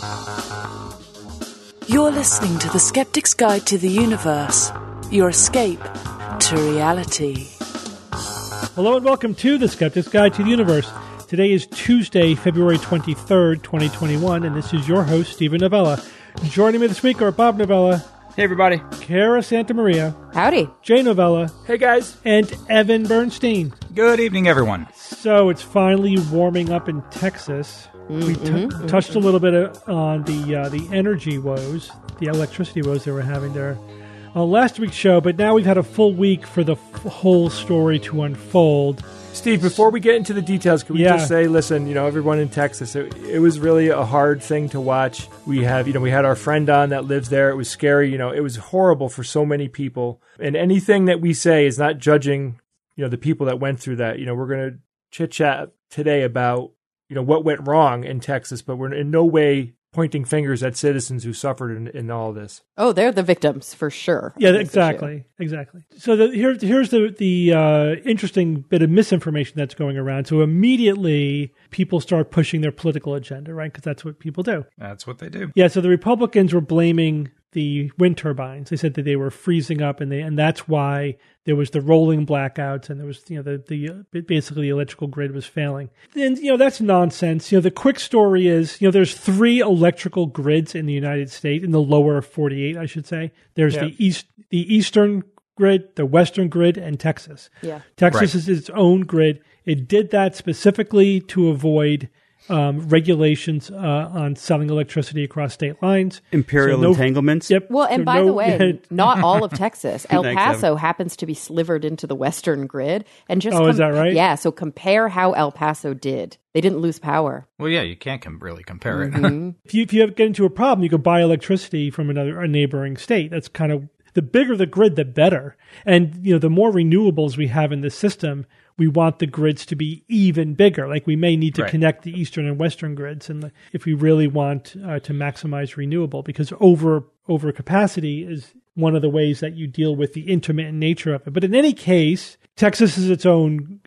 You're listening to The Skeptic's Guide to the Universe, your escape to reality. Hello and welcome to The Skeptic's Guide to the Universe. Today is Tuesday, February 23rd, 2021, and this is your host, Stephen Novella. Joining me this week are Bob Novella. Hey, everybody. Kara Santamaria. Howdy. Jay Novella. Hey, guys. And Evan Bernstein. Good evening, everyone. So it's finally warming up in Texas. We touched a little bit on the energy woes, the electricity woes they were having there last week's show, but now we've had a full week for the whole story to unfold. Steve, before we get into the details, can we just say, listen, everyone in Texas, it was really a hard thing to watch. We had our friend on that lives there. It was scary. It was horrible for so many people. And anything that we say is not judging, the people that went through that. We're going to chit-chat today about, what went wrong in Texas, but we're in no way pointing fingers at citizens who suffered in all of this. Oh, they're the victims for sure. Yeah, exactly. So here's the interesting bit of misinformation that's going around. So immediately people start pushing their political agenda, right? Because that's what people do. That's what they do. Yeah. So the Republicans were blaming the wind turbines. They said that they were freezing up, and that's why there was the rolling blackouts, and there was basically the electrical grid was failing. And that's nonsense. The quick story is there's 3 electrical grids in the United States, in the lower 48, I should say. There's the eastern grid, the western grid, and Texas. Yeah, Texas is its own grid. It did that specifically to avoid regulations on selling electricity across state lines. Imperial entanglements. Yep. Well, and by the way, not all of Texas. El Paso happens to be slivered into the western grid. And just is that right? Yeah, so compare how El Paso did. They didn't lose power. Well, yeah, you can't really compare it. Mm-hmm. If you get into a problem, you could buy electricity from a neighboring state. That's kind of, the bigger the grid, the better. And the more renewables we have in the system, we want the grids to be even bigger. Like we may need to connect the eastern and western grids, and if we really want to maximize renewable, because over capacity is one of the ways that you deal with the intermittent nature of it. But in any case, Texas is its own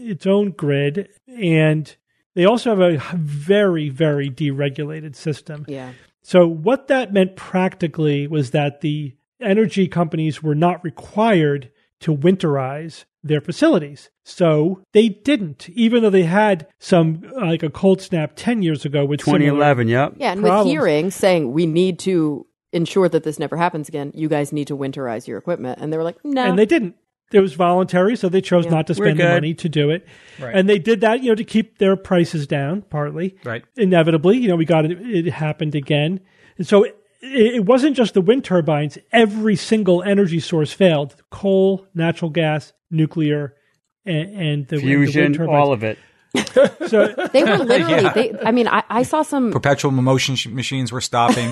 grid, and they also have a very, very deregulated system. Yeah. So what that meant practically was that the energy companies were not required to winterize their facilities. So they didn't, even though they had some, like a cold snap 10 years ago with 2011, Yeah, and problems. with hearings saying we need to ensure that this never happens again, you guys need to winterize your equipment. And they were like, no. And they didn't. It was voluntary, so they chose not to spend the money to do it. Right. And they did that, to keep their prices down, partly. Right. Inevitably, we got it happened again. And so it wasn't just the wind turbines. Every single energy source failed. Coal, natural gas, nuclear, and the fusion, wind turbines. all of it. So they were literally, I saw some... Perpetual motion machines were stopping.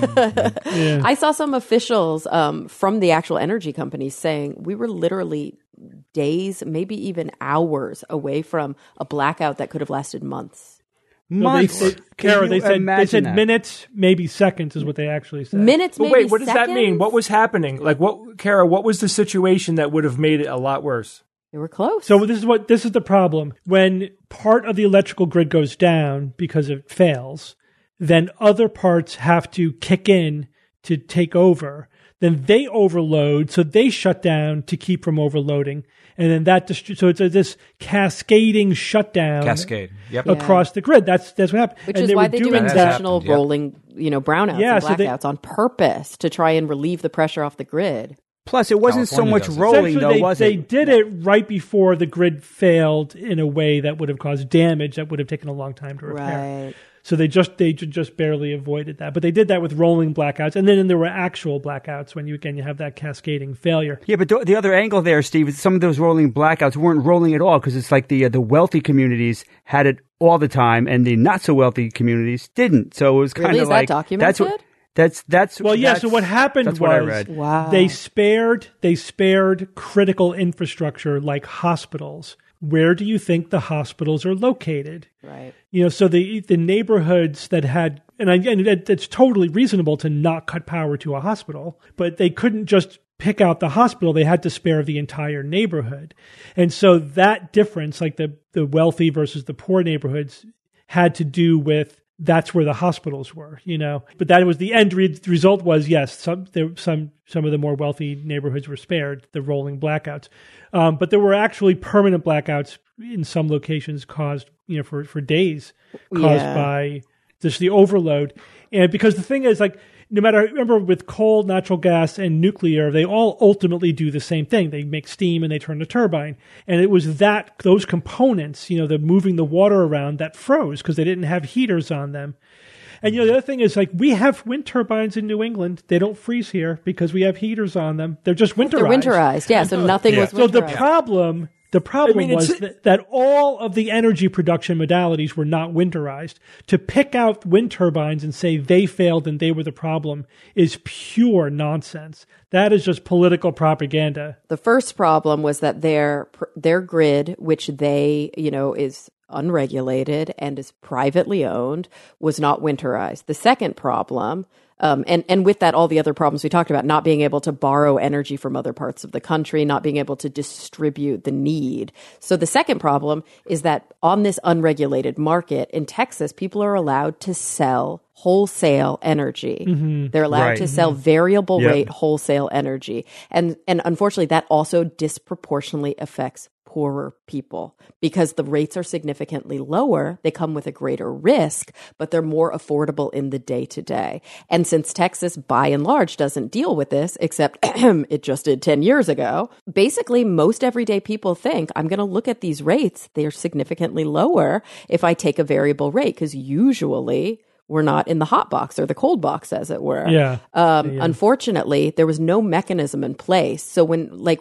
I saw some officials from the actual energy companies saying we were literally days, maybe even hours away from a blackout that could have lasted months. Months. They said minutes, maybe seconds is what they actually said. Minutes, maybe wait, what does seconds? that mean? What was happening? Like, Kara, what was the situation that would have made it a lot worse? They were close. So this is the problem. When part of the electrical grid goes down because it fails, then other parts have to kick in to take over. Then they overload, so they shut down to keep from overloading. And then so it's this cascading shutdown across the grid. That's what happened. Which is why they do intentional rolling, brownouts and blackouts on purpose to try and relieve the pressure off the grid. Plus, it wasn't so much rolling, though, was it? They did it right before the grid failed in a way that would have caused damage that would have taken a long time to repair. Right. So they just barely avoided that. But they did that with rolling blackouts. And then there were actual blackouts when you have that cascading failure. Yeah, but the other angle there, Steve, is some of those rolling blackouts weren't rolling at all because it's like the wealthy communities had it all the time and the not so wealthy communities didn't. So it was kind of like... Is that documented? So what happened was they spared critical infrastructure like hospitals. Where do you think the hospitals are located? Right. So the neighborhoods that had, and it's totally reasonable to not cut power to a hospital, but they couldn't just pick out the hospital. They had to spare the entire neighborhood. And so that difference, like the wealthy versus the poor neighborhoods, had to do with that's where the hospitals were, But that was the end result was, yes, some of the more wealthy neighborhoods were spared the rolling blackouts. But there were actually permanent blackouts in some locations caused, for days, caused by just the overload. And because the thing is, like, remember with coal, natural gas, and nuclear, they all ultimately do the same thing. They make steam and they turn the turbine. And it was those components, the moving the water around, that froze because they didn't have heaters on them. And, the other thing is, like, we have wind turbines in New England. They don't freeze here because we have heaters on them. They're just winterized. They're winterized, yeah. So nothing was winterized. So the problem was that all of the energy production modalities were not winterized. To pick out wind turbines and say they failed and they were the problem is pure nonsense. That is just political propaganda. The first problem was that their grid, which they, is unregulated and is privately owned, was not winterized. The second problem, and with that, all the other problems we talked about, not being able to borrow energy from other parts of the country, not being able to distribute the need. So the second problem is that on this unregulated market in Texas, people are allowed to sell wholesale energy. Mm-hmm. They're allowed to sell variable rate wholesale energy. And unfortunately, that also disproportionately affects poorer people because the rates are significantly lower. They come with a greater risk, but they're more affordable in the day to day. And since Texas, by and large, doesn't deal with this, except it just did 10 years ago, basically most everyday people think, I'm going to look at these rates. They are significantly lower if I take a variable rate, because usually we're not in the hot box or the cold box, as it were. Unfortunately, there was no mechanism in place. So when, like,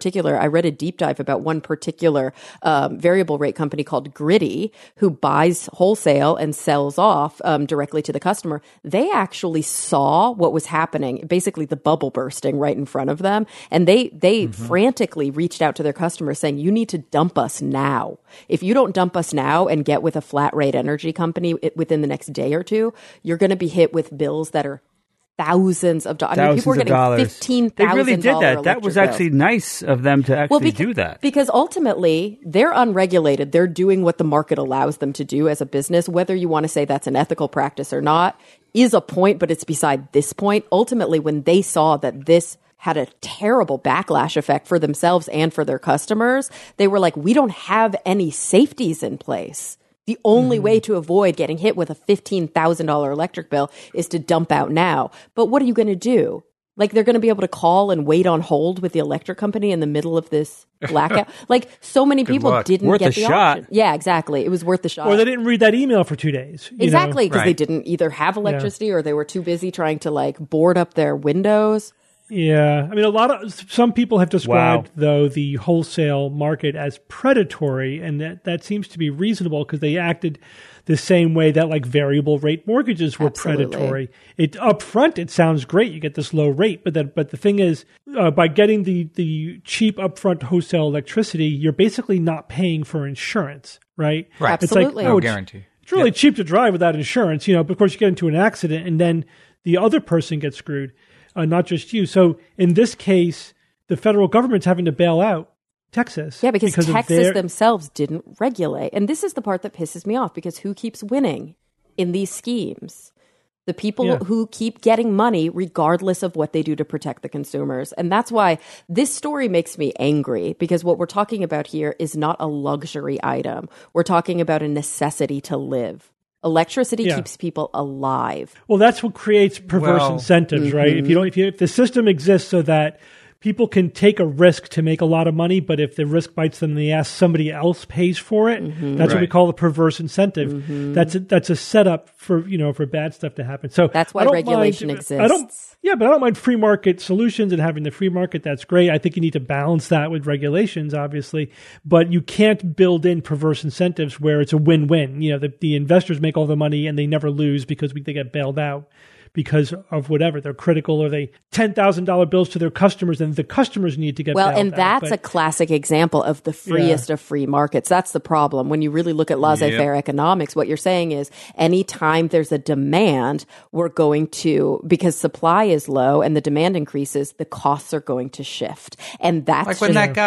I read a deep dive about one particular variable rate company called Griddy, who buys wholesale and sells off directly to the customer. They actually saw what was happening, basically the bubble bursting right in front of them. And they frantically reached out to their customers saying, you need to dump us now. If you don't dump us now and get with a flat rate energy company within the next day or two, you're going to be hit with bills that are thousands of dollars. I mean, people were getting $15,000. They really did that. That was actually nice of them to actually do that. Because ultimately, they're unregulated. They're doing what the market allows them to do as a business. Whether you want to say that's an ethical practice or not is a point, but it's beside this point. Ultimately, when they saw that this had a terrible backlash effect for themselves and for their customers, they were like, we don't have any safeties in place. The only way to avoid getting hit with a $15,000 electric bill is to dump out now. But what are you going to do? Like, they're going to be able to call and wait on hold with the electric company in the middle of this blackout? Like, so many people didn't get the option. Yeah, exactly. It was worth the shot. Or they didn't read that email for 2 days. Exactly, because they didn't either have electricity or they were too busy trying to, like, board up their windows. Yeah. I mean, some people have described, though, the wholesale market as predatory, and that seems to be reasonable because they acted the same way that, like, variable rate mortgages were predatory. Up front, it sounds great. You get this low rate, but the thing is, by getting the cheap upfront wholesale electricity, you're basically not paying for insurance, right? Right. Absolutely. It's like, no guarantee. It's really cheap to drive without insurance, but of course you get into an accident and then the other person gets screwed. Not just you. So in this case, the federal government's having to bail out Texas. Yeah, because Texas themselves didn't regulate. And this is the part that pisses me off, because who keeps winning in these schemes? The people who keep getting money regardless of what they do to protect the consumers. And that's why this story makes me angry, because what we're talking about here is not a luxury item. We're talking about a necessity to live. Electricity keeps people alive. Well, that's what creates perverse incentives, right? If the system exists so that people can take a risk to make a lot of money, but if the risk bites them in the ass, somebody else pays for it. That's what we call the perverse incentive. That's a setup for bad stuff to happen. So that's why regulation exists. But I don't mind free market solutions and having the free market. That's great. I think you need to balance that with regulations, obviously, but you can't build in perverse incentives where it's a win-win. The investors make all the money and they never lose because they get bailed out because of whatever. They're critical, or they $10,000 bills to their customers, and the customers need to get bailed out. Well, and that's a classic example of the freest of free markets. That's the problem. When you really look at laissez-faire economics, what you're saying is anytime there's a demand, we're going to, because supply is low and the demand increases, the costs are going to shift. And that's like when that guy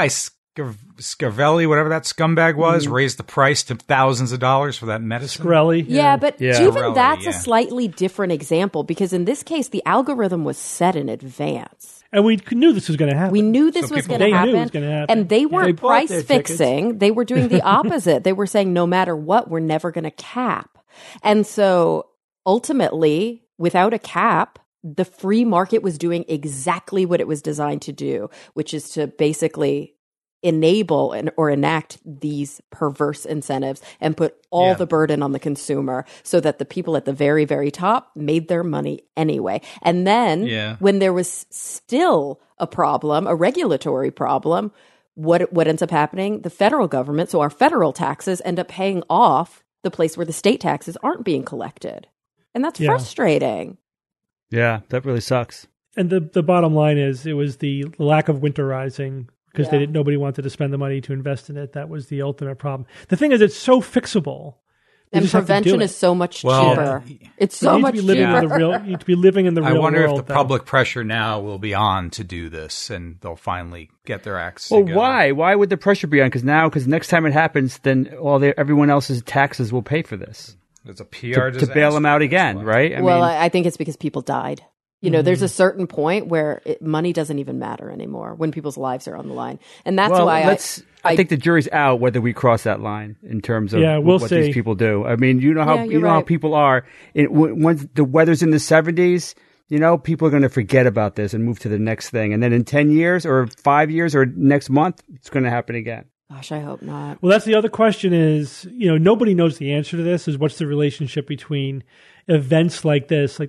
Scavelli, whatever that scumbag was, raised the price to thousands of dollars for that medicine. Scarelli. Yeah, but even Scarelli, that's yeah. a slightly different example because in this case, the algorithm was set in advance. And we knew this was going to happen. We knew this was people- going to They knew it happen. was gonna happen. And they weren't They bought price their fixing. They were doing the opposite. They were saying, no matter what, we're never going to cap. And so ultimately, without a cap, the free market was doing exactly what it was designed to do, which is to basically enable or enact these perverse incentives and put all the burden on the consumer so that the people at the very, very top made their money anyway. And then when there was still a problem, a regulatory problem, what ends up happening? The federal government, so our federal taxes end up paying off the place where the state taxes aren't being collected. And that's frustrating. Yeah, that really sucks. And the bottom line is it was the lack of winterizing because nobody wanted to spend the money to invest in it. That was the ultimate problem. The thing is, it's so fixable. And prevention is so much cheaper. It's so much cheaper. You need to be living in the real world. I wonder if the public pressure now will be on to do this, and they'll finally get their acts Well, together. why? Why would the pressure be on? Because next time it happens, then everyone else's taxes will pay for this. It's a PR to bail them out again, right? I think it's because people died. You know, there's a certain point where money doesn't even matter anymore when people's lives are on the line. And that's why I think the jury's out whether we cross that line in terms of what see. these people do. I mean, you know how how people are. Once the weather's in the 70s, people are going to forget about this and move to the next thing. And then in 10 years or 5 years or next month, it's going to happen again. Gosh, I hope not. Well, that's the other question is, nobody knows the answer to this, is what's the relationship between events like this,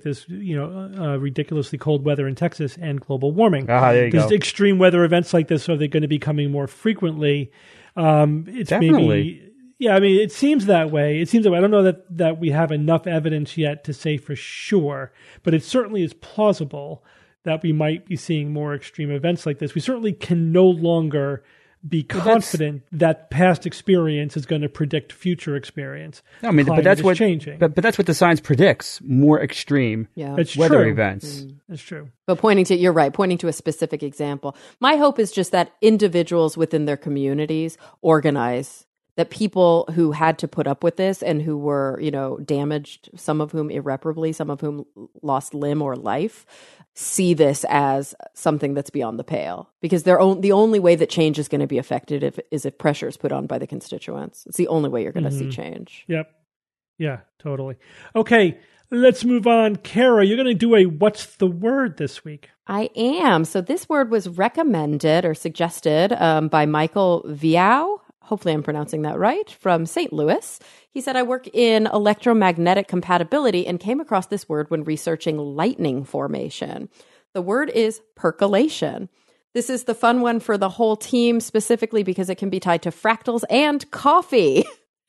ridiculously cold weather in Texas and global warming. There you go. Extreme weather events like this, are they going to be coming more frequently? It's Definitely. maybe, it seems that way. I don't know that we have enough evidence yet to say for sure, but it certainly is plausible that we might be seeing more extreme events like this. We certainly can no longer be confident that past experience is going to predict future experience. I mean, but that's what changing. But that's what the science predicts: more extreme weather events. That's true. But pointing to a specific example. My hope is just that individuals within their communities organize. That people who had to put up with this and who were, damaged, some of whom irreparably, some of whom lost limb or life, see this as something that's beyond the pale. Because the only way that change is going to be affected is if pressure is put on by the constituents. It's the only way you're going to see change. Yep. Yeah, totally. Okay, let's move on. Kara, you're going to do a What's the Word this week? I am. So this word was recommended or suggested by Michael Viau. Hopefully I'm pronouncing that right, from St. Louis. He said, I work in electromagnetic compatibility and came across this word when researching lightning formation. The word is percolation. This is the fun one for the whole team, specifically because it can be tied to fractals and coffee.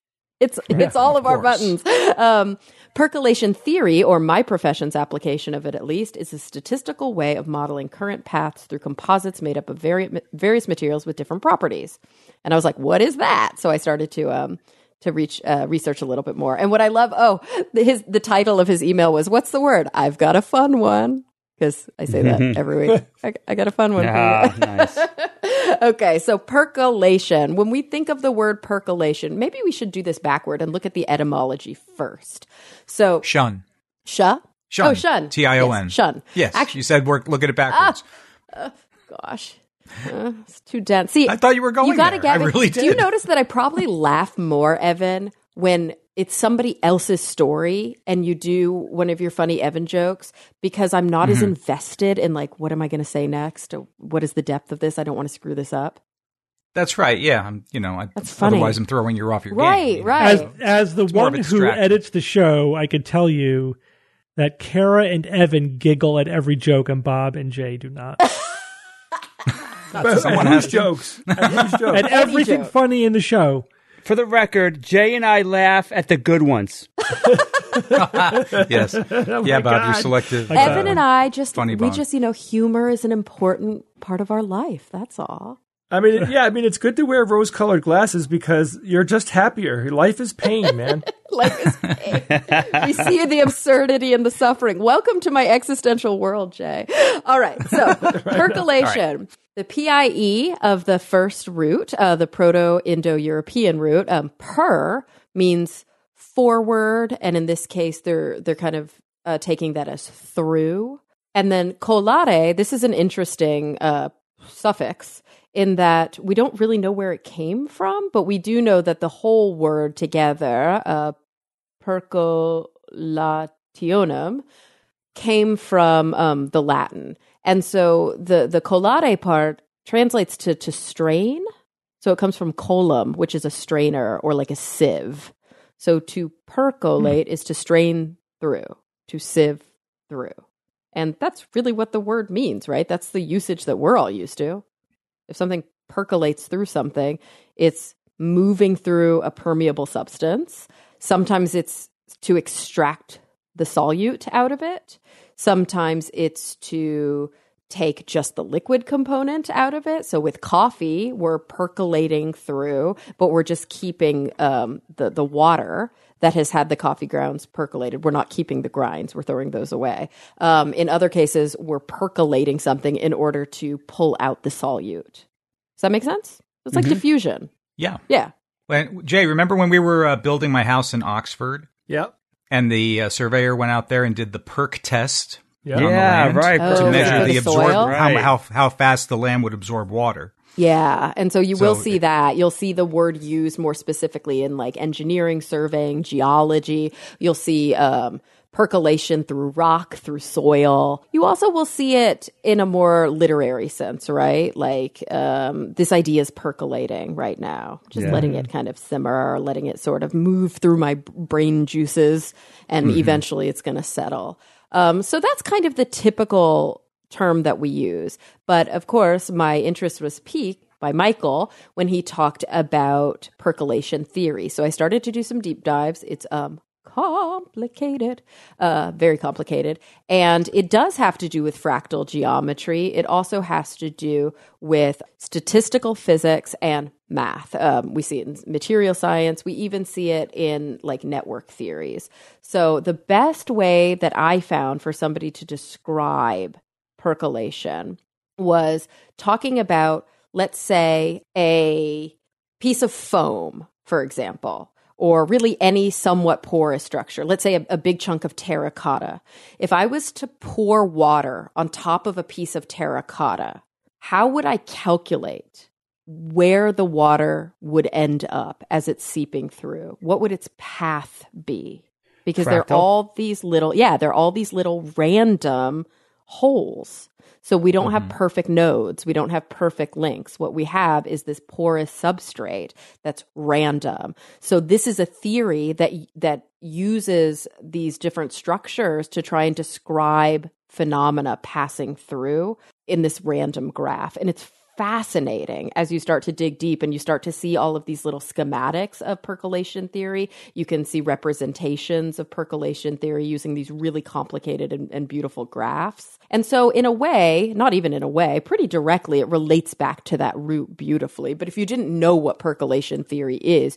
It's all of our buttons. Percolation theory, or my profession's application of it at least, is a statistical way of modeling current paths through composites made up of various materials with different properties. And I was like, what is that? So I started to research a little bit more. And what I love, the title of his email was, what's the word? I've got a fun one. Because I say that every week. I got a fun one for you. Nice. Okay, so percolation. When we think of the word percolation, maybe we should do this backward and look at the etymology first. So Shun. Shun. Shun. Oh, shun. T-I-O-N. Yes, shun. Yes. Actually, You said look at it backwards. gosh. It's too dense. See, I thought you were going you gotta there. Get I really did. Do you notice that I probably laugh more, Evan, when it's somebody else's story and you do one of your funny Evan jokes, because I'm not as invested in like, what am I going to say next? Or what is the depth of this? I don't want to screw this up. That's right. Yeah. That's funny. Otherwise I'm throwing you off your Right, game. right. As the one who edits the show, I could tell you that Kara and Evan giggle at every joke and Bob and Jay do not. Someone has jokes. And everything joke. funny in the show. For the record, Jay and I laugh at the good ones. Yes. Yeah, Bob, you're selective. Evan and I funny we bone. just, humor is an important part of our life. That's all. It's good to wear rose-colored glasses because you're just happier. Life is pain, man. Life is pain. We see the absurdity and the suffering. Welcome to my existential world, Jay. All right. So percolation. The PIE of the first root, the Proto-Indo-European root, per means forward, and in this case, they're kind of taking that as through. And then colare, this is an interesting suffix in that we don't really know where it came from, but we do know that the whole word together, percolationem, came from the Latin. And so the colare part translates to strain. So it comes from colum, which is a strainer or like a sieve. So to percolate is to strain through, to sieve through. And that's really what the word means, right? That's the usage that we're all used to. If something percolates through something, it's moving through a permeable substance. Sometimes it's to extract the solute out of it. Sometimes it's to take just the liquid component out of it. So with coffee, we're percolating through, but we're just keeping the water that has had the coffee grounds percolated. We're not keeping the grinds. We're throwing those away. In other cases, we're percolating something in order to pull out the solute. Does that make sense? It's like diffusion. Yeah. Yeah. Jay, remember when we were building my house in Oxford? Yep. And the surveyor went out there and did the perk test. Yeah, on the land right. To measure the soil? how fast the land would absorb water. Yeah. And so you will see that. You'll see the word used more specifically in like engineering, surveying, geology. You'll see percolation through rock, through soil. You also will see it in a more literary sense, right? Like this idea is percolating right now, just letting it kind of simmer, letting it sort of move through my brain juices, and eventually it's going to settle. So that's kind of the typical term that we use. But of course, my interest was piqued by Michael when he talked about percolation theory. So I started to do some deep dives. It's complicated, very complicated. And it does have to do with fractal geometry. It also has to do with statistical physics and math. We see it in material science. We even see it in like network theories. So the best way that I found for somebody to describe percolation was talking about, let's say, a piece of foam, for example, or really any somewhat porous structure. Let's say a big chunk of terracotta. If I was to pour water on top of a piece of terracotta, how would I calculate where the water would end up as it's seeping through? What would its path be? Because they're all these little random holes. So we don't have perfect nodes. We don't have perfect links. What we have is this porous substrate that's random. So this is a theory that uses these different structures to try and describe phenomena passing through in this random graph. And it's fascinating as you start to dig deep and you start to see all of these little schematics of percolation theory. You can see representations of percolation theory using these really complicated and beautiful graphs. And so in a way, not even in a way, pretty directly, it relates back to that root beautifully. But if you didn't know what percolation theory is,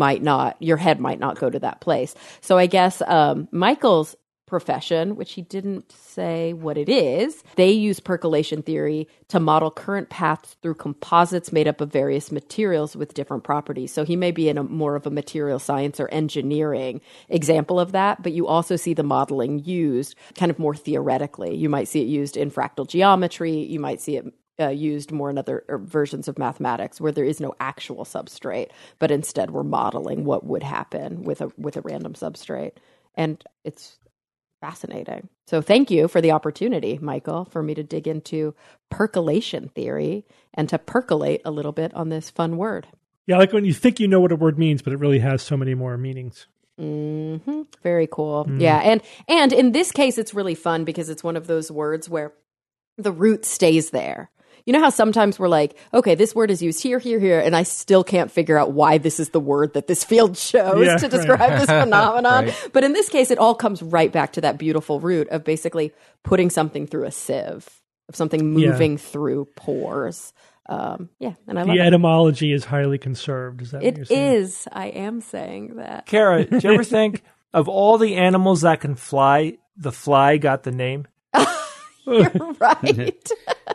your head might not go to that place. So I guess Michael's profession, which he didn't say what it is, they use percolation theory to model current paths through composites made up of various materials with different properties. So he may be in more of a material science or engineering example of that, but you also see the modeling used kind of more theoretically. You might see it used in fractal geometry. You might see it used more in other versions of mathematics where there is no actual substrate, but instead we're modeling what would happen with a random substrate. And it's fascinating. So thank you for the opportunity, Michael, for me to dig into percolation theory and to percolate a little bit on this fun word. Yeah, like when you think you know what a word means, but it really has so many more meanings. Mm-hmm. Very cool. Yeah. And in this case, it's really fun because it's one of those words where the root stays there. You know how sometimes we're like, okay, this word is used here, here, here, and I still can't figure out why this is the word that this field chose to describe this phenomenon. Right. But in this case, it all comes right back to that beautiful root of basically putting something through a sieve, of something moving through pores. And I love the etymology is highly conserved. Is that what you're saying? It is. I am saying that. Kara, do you ever think of all the animals that can fly, the fly got the name? You're right.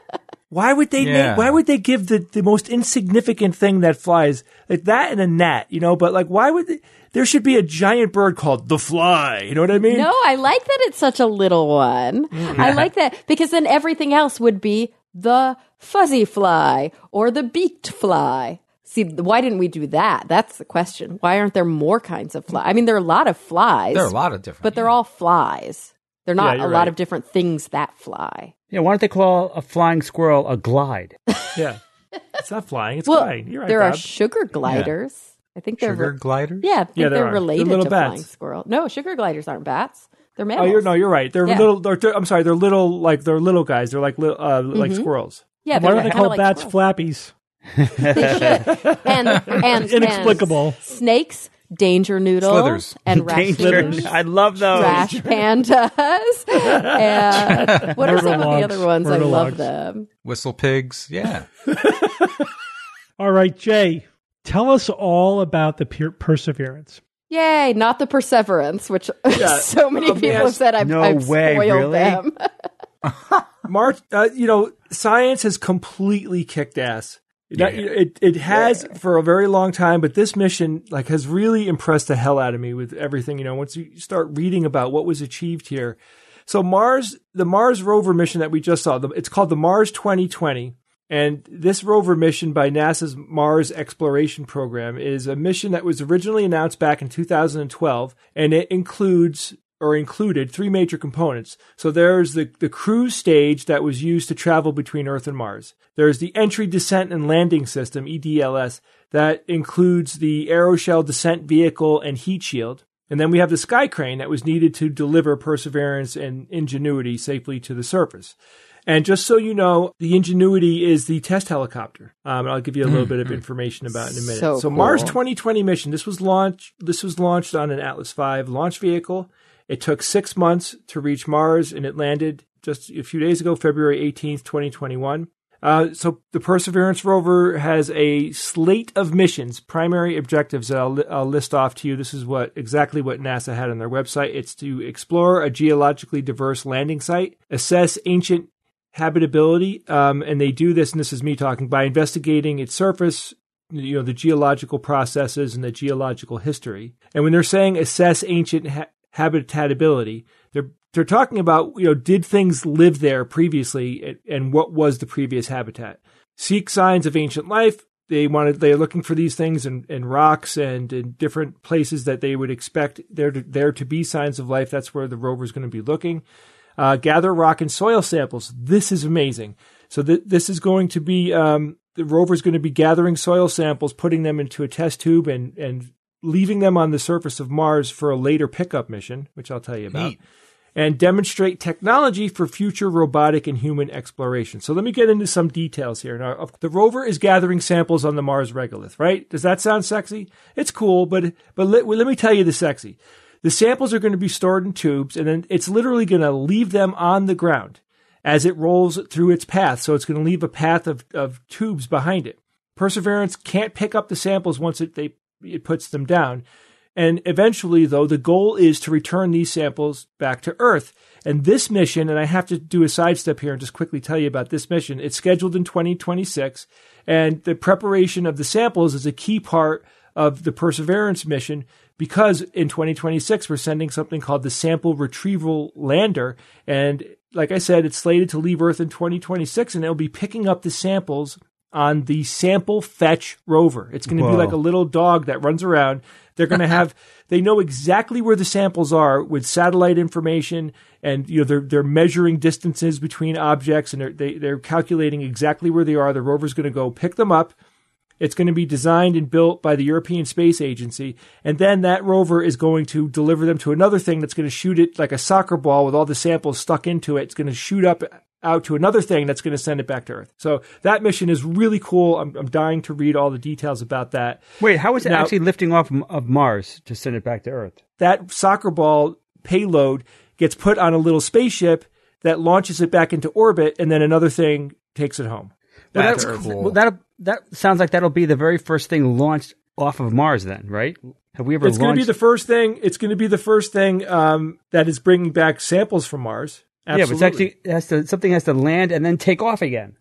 Why would they why would they give the most insignificant thing that flies, like that and a gnat, but like why would there should be a giant bird called the fly, you know what I mean? No, I like that it's such a little one. I like that because then everything else would be the fuzzy fly or the beaked fly. See, why didn't we do that? That's the question. Why aren't there more kinds of flies? I mean, there are a lot of flies. There are a lot of different. But they're all flies. They're not a lot right. of different things that fly. Yeah, why don't they call a flying squirrel a glide? Yeah. It's not flying, it's gliding. You're right, there Bob. are sugar gliders. Yeah. I think they're sugar gliders? Yeah, I think they're related little to bats. flying squirrel. No, sugar gliders aren't bats. They're mammals. You're right. They're little. I'm sorry. They're little. Like they're little guys. They're like like squirrels. Yeah. Why don't they call like bats squirrels. flappies? They should. And Inexplicable. Snakes, danger noodles, Slithers. and Danger. I love those. trash pandas. And what are some of the Logs. other ones? I Murder love logs. them. Whistle pigs. Yeah. All right, Jay, tell us all about the Perseverance. Yay, not the Perseverance, which so many people have said I've spoiled really? them. March. Science has completely kicked ass. It has for a very long time, but this mission has really impressed the hell out of me with everything. Once you start reading about what was achieved here. So the Mars rover mission that we just saw, it's called the Mars 2020. And this rover mission by NASA's Mars Exploration Program is a mission that was originally announced back in 2012, and it included three major components. So there's the cruise stage that was used to travel between Earth and Mars. There's the Entry, Descent, and Landing System, EDLS, that includes the aeroshell descent vehicle and heat shield. And then we have the sky crane that was needed to deliver Perseverance and Ingenuity safely to the surface. And just so you know, the Ingenuity is the test helicopter. And I'll give you a little bit of information about it in a minute. So cool. Mars 2020 mission, this was launched on an Atlas V launch vehicle. It took 6 months to reach Mars, and it landed just a few days ago, February 18th, 2021. So the Perseverance rover has a slate of missions, primary objectives that I'll list off to you. This is exactly what NASA had on their website. It's to explore a geologically diverse landing site, assess ancient habitability, and they do this, and this is me talking, by investigating its surface, the geological processes and the geological history. And when they're saying assess ancient habitability, they're talking about, did things live there previously, and what was the previous habitat? Seek signs of ancient life. They're looking for these things in rocks and in different places that they would expect there to be signs of life. That's where the rover is going to be looking. Gather rock and soil samples. This is amazing. So this is going to be, the rover is going to be gathering soil samples, putting them into a test tube and leaving them on the surface of Mars for a later pickup mission, which I'll tell you about. Neat. And demonstrate technology for future robotic and human exploration. So let me get into some details here. Now, the rover is gathering samples on the Mars regolith, right? Does that sound sexy? It's cool, but let me tell you the sexy. The samples are going to be stored in tubes, and then it's literally going to leave them on the ground as it rolls through its path. So it's going to leave a path of tubes behind it. Perseverance can't pick up the samples once it puts them down. And eventually, though, the goal is to return these samples back to Earth. And this mission, and I have to do a sidestep here and just quickly tell you about this mission, it's scheduled in 2026, and the preparation of the samples is a key part of the Perseverance mission, because in 2026, we're sending something called the Sample Retrieval Lander. And like I said, it's slated to leave Earth in 2026, and it'll be picking up the samples on the Sample Fetch rover. It's going to be like a little dog that runs around. They're going to they know exactly where the samples are with satellite information, and they're measuring distances between objects, and they're calculating exactly where they are. The rover's going to go pick them up. It's going to be designed and built by the European Space Agency, and then that rover is going to deliver them to another thing that's going to shoot it like a soccer ball with all the samples stuck into it. It's going to shoot out to another thing that's going to send it back to Earth. So that mission is really cool. I'm dying to read all the details about that. Wait, how is it actually lifting off of Mars to send it back to Earth? That soccer ball payload gets put on a little spaceship that launches it back into orbit, and then another thing takes it home. That's cool. Well, that sounds like that'll be the very first thing launched off of Mars then, right? Have we ever It's going to be the first thing. It's going to be the first thing that is bringing back samples from Mars. Absolutely. Yeah, but it's actually something has to land and then take off again.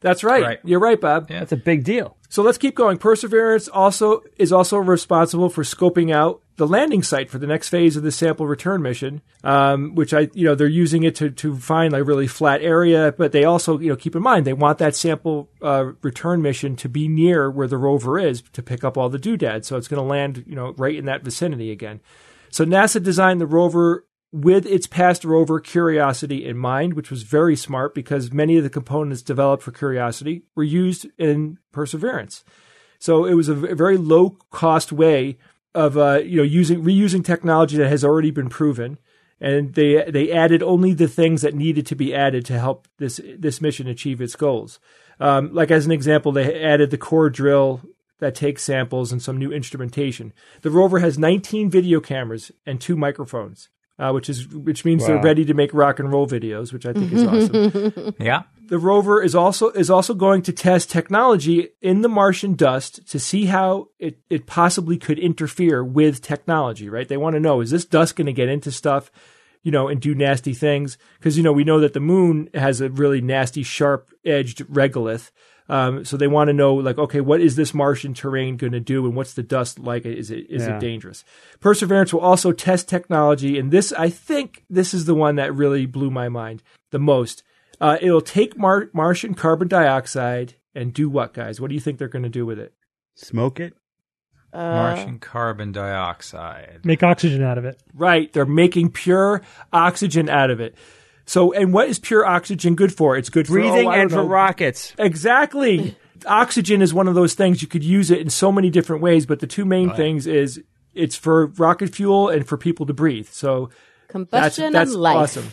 That's right. You're right, Bob. Yeah. That's a big deal. So let's keep going. Perseverance is also responsible for scoping out the landing site for the next phase of the sample return mission, which they're using it to find a really flat area, but they also, keep in mind, they want that sample return mission to be near where the rover is to pick up all the doodads. So it's going to land, right in that vicinity again. So NASA designed the rover with its past rover Curiosity in mind, which was very smart because many of the components developed for Curiosity were used in Perseverance. So it was a very low cost way of reusing technology that has already been proven, and they added only the things that needed to be added to help this mission achieve its goals. Like as an example, they added the core drill that takes samples and some new instrumentation. The rover has 19 video cameras and 2 microphones. Which means they're ready to make rock and roll videos, which I think is awesome. Yeah. The rover is also going to test technology in the Martian dust to see how it possibly could interfere with technology, right? They want to know, is this dust going to get into stuff, and do nasty things? Because, we know that the moon has a really nasty, sharp-edged regolith. So they want to know, okay, what is this Martian terrain going to do, and what's the dust like? Is it dangerous? Perseverance will also test technology, and I think this is the one that really blew my mind the most. It'll take Martian carbon dioxide and do what, guys? What do you think they're going to do with it? Smoke it? Martian carbon dioxide. Make oxygen out of it. Right. They're making pure oxygen out of it. So, and what is pure oxygen good for? It's good for breathing and for rockets. Exactly. Oxygen is one of those things you could use it in so many different ways, but the two main things is it's for rocket fuel and for people to breathe. So combustion that's and life. Awesome.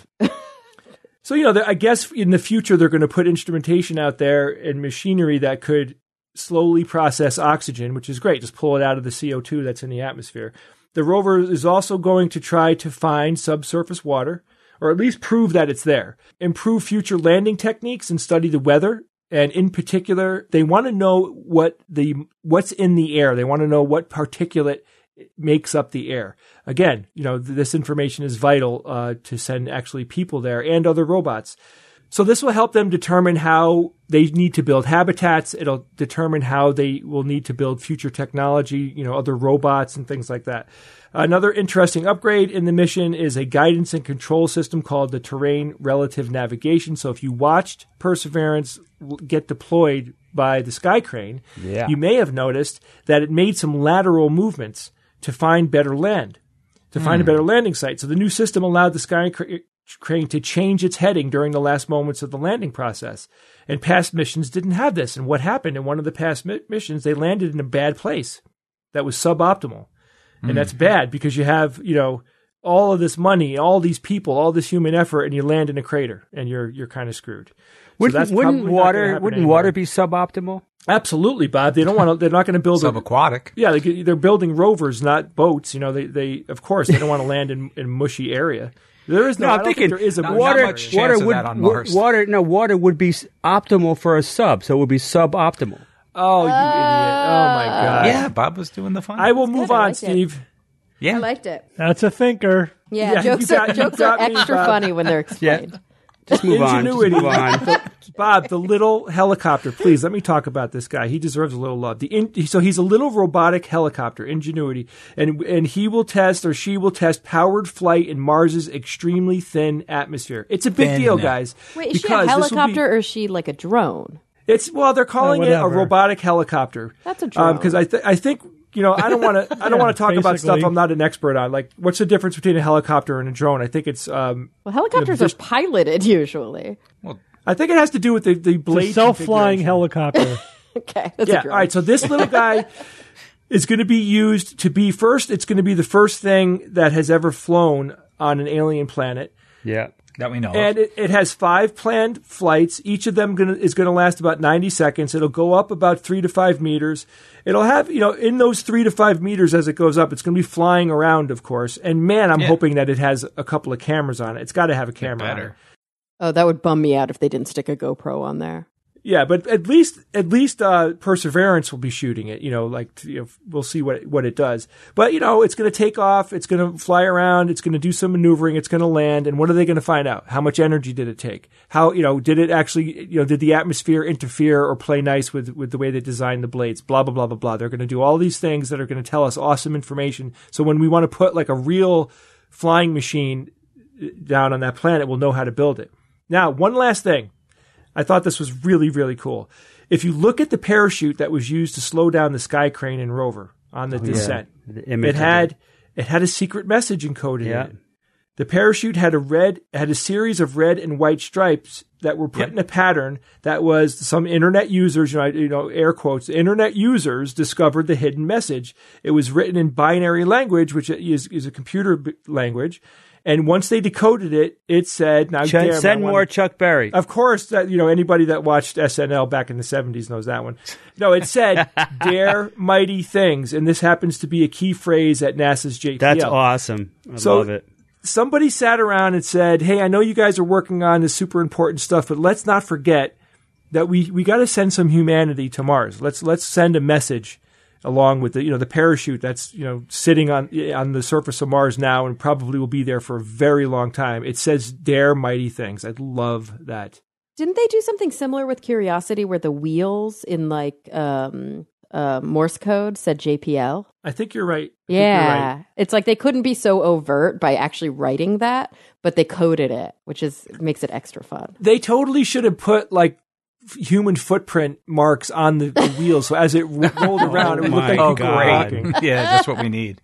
So, I guess in the future they're going to put instrumentation out there and machinery that could slowly process oxygen, which is great. Just pull it out of the CO2 that's in the atmosphere. The rover is also going to try to find subsurface water, or at least prove that it's there, improve future landing techniques and study the weather. And in particular, they want to know what's in the air. They want to know what particulate makes up the air. Again, this information is vital to send actually people there and other robots. So this will help them determine how they need to build habitats. It'll determine how they will need to build future technology, other robots and things like that. Another interesting upgrade in the mission is a guidance and control system called the Terrain Relative Navigation. So if you watched Perseverance get deployed by the Sky Crane, you may have noticed that it made some lateral movements to find better land, to find a better landing site. So the new system allowed the Sky Crane to change its heading during the last moments of the landing process. And past missions didn't have this. And what happened in one of the past missions, they landed in a bad place that was suboptimal. And that's bad because you have, all of this money, all these people, all this human effort, and you land in a crater and you're kind of screwed. Wouldn't water be suboptimal? Absolutely, Bob. They're not going to build subaquatic. They're building rovers, not boats. They of course they don't want to land in mushy area. There is I'm thinking there is a water would be optimal for a sub, so it would be suboptimal. Oh, you idiot. Oh, my God. Yeah, Bob was doing the fun. I will move on, Steve. Yeah. I liked it. That's a thinker. Yeah, jokes are extra funny when they're explained. Yeah. Just move on. Bob, the little helicopter. Please, let me talk about this guy. He deserves a little love. So he's a little robotic helicopter, Ingenuity, and he will test, or she will test, powered flight in Mars's extremely thin atmosphere. It's a big deal, guys. Wait, is she a helicopter or is she like a drone? They're calling it a robotic helicopter. That's a drone. Because I think. I don't want to talk about stuff I'm not an expert on. Like, what's the difference between a helicopter and a drone? I think it's helicopters are piloted usually. Well, I think it has to do with the blade. Self-flying helicopter. Okay, that's a drone. All right. So this little guy is going to be used to be first. It's going to be the first thing that has ever flown on an alien planet. Yeah. That we know and of. It has 5 planned flights. Each of them is going to last about 90 seconds. It'll go up about 3 to 5 meters. It'll have, in those 3 to 5 meters as it goes up, it's going to be flying around, of course. And man, I'm hoping that it has a couple of cameras on it. It's got to have a camera on it. Oh, that would bum me out if they didn't stick a GoPro on there. Yeah, but at least Perseverance will be shooting it. We'll see what it does. But it's going to take off. It's going to fly around. It's going to do some maneuvering. It's going to land. And what are they going to find out? How much energy did it take? How did it actually did the atmosphere interfere or play nice with the way they designed the blades? Blah blah blah blah blah. They're going to do all these things that are going to tell us awesome information. So when we want to put like a real flying machine down on that planet, we'll know how to build it. Now, one last thing. I thought this was really, really cool. If you look at the parachute that was used to slow down the Sky Crane and rover on the descent, it had a secret message encoded in it. The parachute had a series of red and white stripes that were put in a pattern that was some internet users, air quotes, internet users discovered the hidden message. It was written in binary language, which is a computer language. And once they decoded it, it said, "Now send more Chuck Berry." Of course, that anybody that watched SNL back in the 70s knows that one. No, it said, "Dare mighty things," and this happens to be a key phrase at NASA's JPL. That's awesome. I love it. Somebody sat around and said, "Hey, I know you guys are working on this super important stuff, but let's not forget that we got to send some humanity to Mars. Let's send a message." Along with the parachute that's sitting on the surface of Mars now and probably will be there for a very long time. It says "Dare mighty things." I love that. Didn't they do something similar with Curiosity, where the wheels in Morse code said JPL? I think you're right. You're right. It's like they couldn't be so overt by actually writing that, but they coded it, which makes it extra fun. They totally should have put human footprint marks on the wheels, so as it rolled around, it would look like people were walking. Yeah, that's what we need.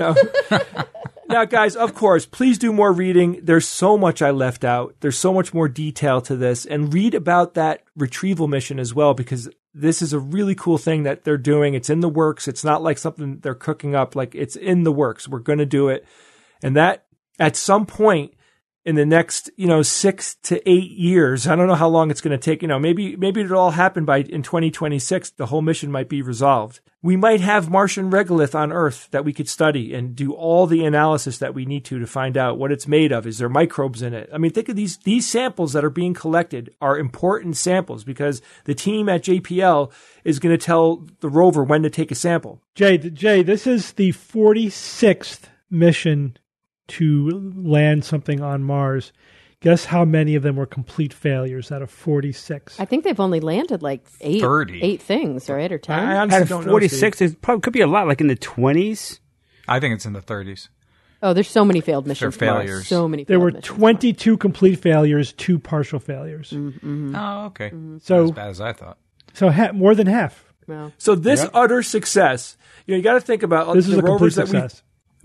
Now, guys, of course, please do more reading. There's so much I left out. There's so much more detail to this, and read about that retrieval mission as well, because this is a really cool thing that they're doing. It's in the works. It's not like something they're cooking up. Like, it's in the works. We're going to do it, and that at some point in the next, 6 to 8 years. I don't know how long it's going to take. Maybe it'll all happen in 2026. The whole mission might be resolved. We might have Martian regolith on Earth that we could study and do all the analysis that we need to find out what it's made of. Is there microbes in it? I mean, think of these samples that are being collected are important samples because the team at JPL is going to tell the rover when to take a sample. Jay, this is the 46th mission to land something on Mars. Guess how many of them were complete failures out of 46? I think they've only landed 8 things, right? Or 10? I honestly don't know. 46, it probably could be a lot, like in the 20s. I think it's in the 30s. Oh, there's so many failed missions. They're failures. So many. There were 22 complete failures, 2 partial failures. Mm-hmm. Oh, okay. So not as bad as I thought. So more than half. Wow. So this utter success, you got to think about this is a complete that success.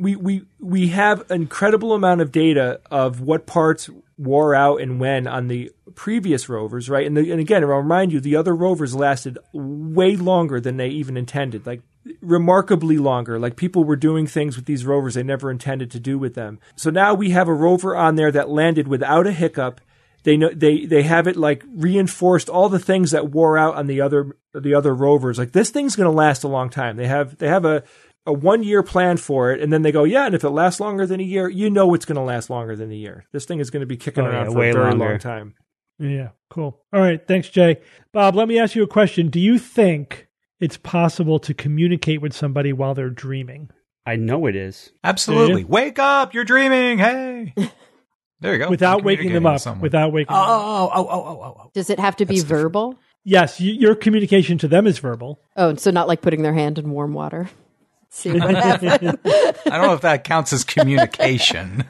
We have an incredible amount of data of what parts wore out and when on the previous rovers, right? And again, I'll remind you, the other rovers lasted way longer than they even intended, like remarkably longer. Like people were doing things with these rovers they never intended to do with them. So now we have a rover on there that landed without a hiccup. They have it like reinforced all the things that wore out on the other rovers. Like this thing's going to last a long time. They have a 1-year plan for it, and then they go, and if it lasts longer than a year, it's going to last longer than a year. This thing is going to be kicking around for a very long time. Yeah, cool. All right, thanks, Jay. Bob, let me ask you a question. Do you think it's possible to communicate with somebody while they're dreaming? I know it is. Absolutely. Wake up, you're dreaming, hey. There you go. Without waking them up. Without waking them up. Oh. Does it have to be verbal? Yes, your communication to them is verbal. Oh, so not like putting their hand in warm water? See what happens. I don't know if that counts as communication.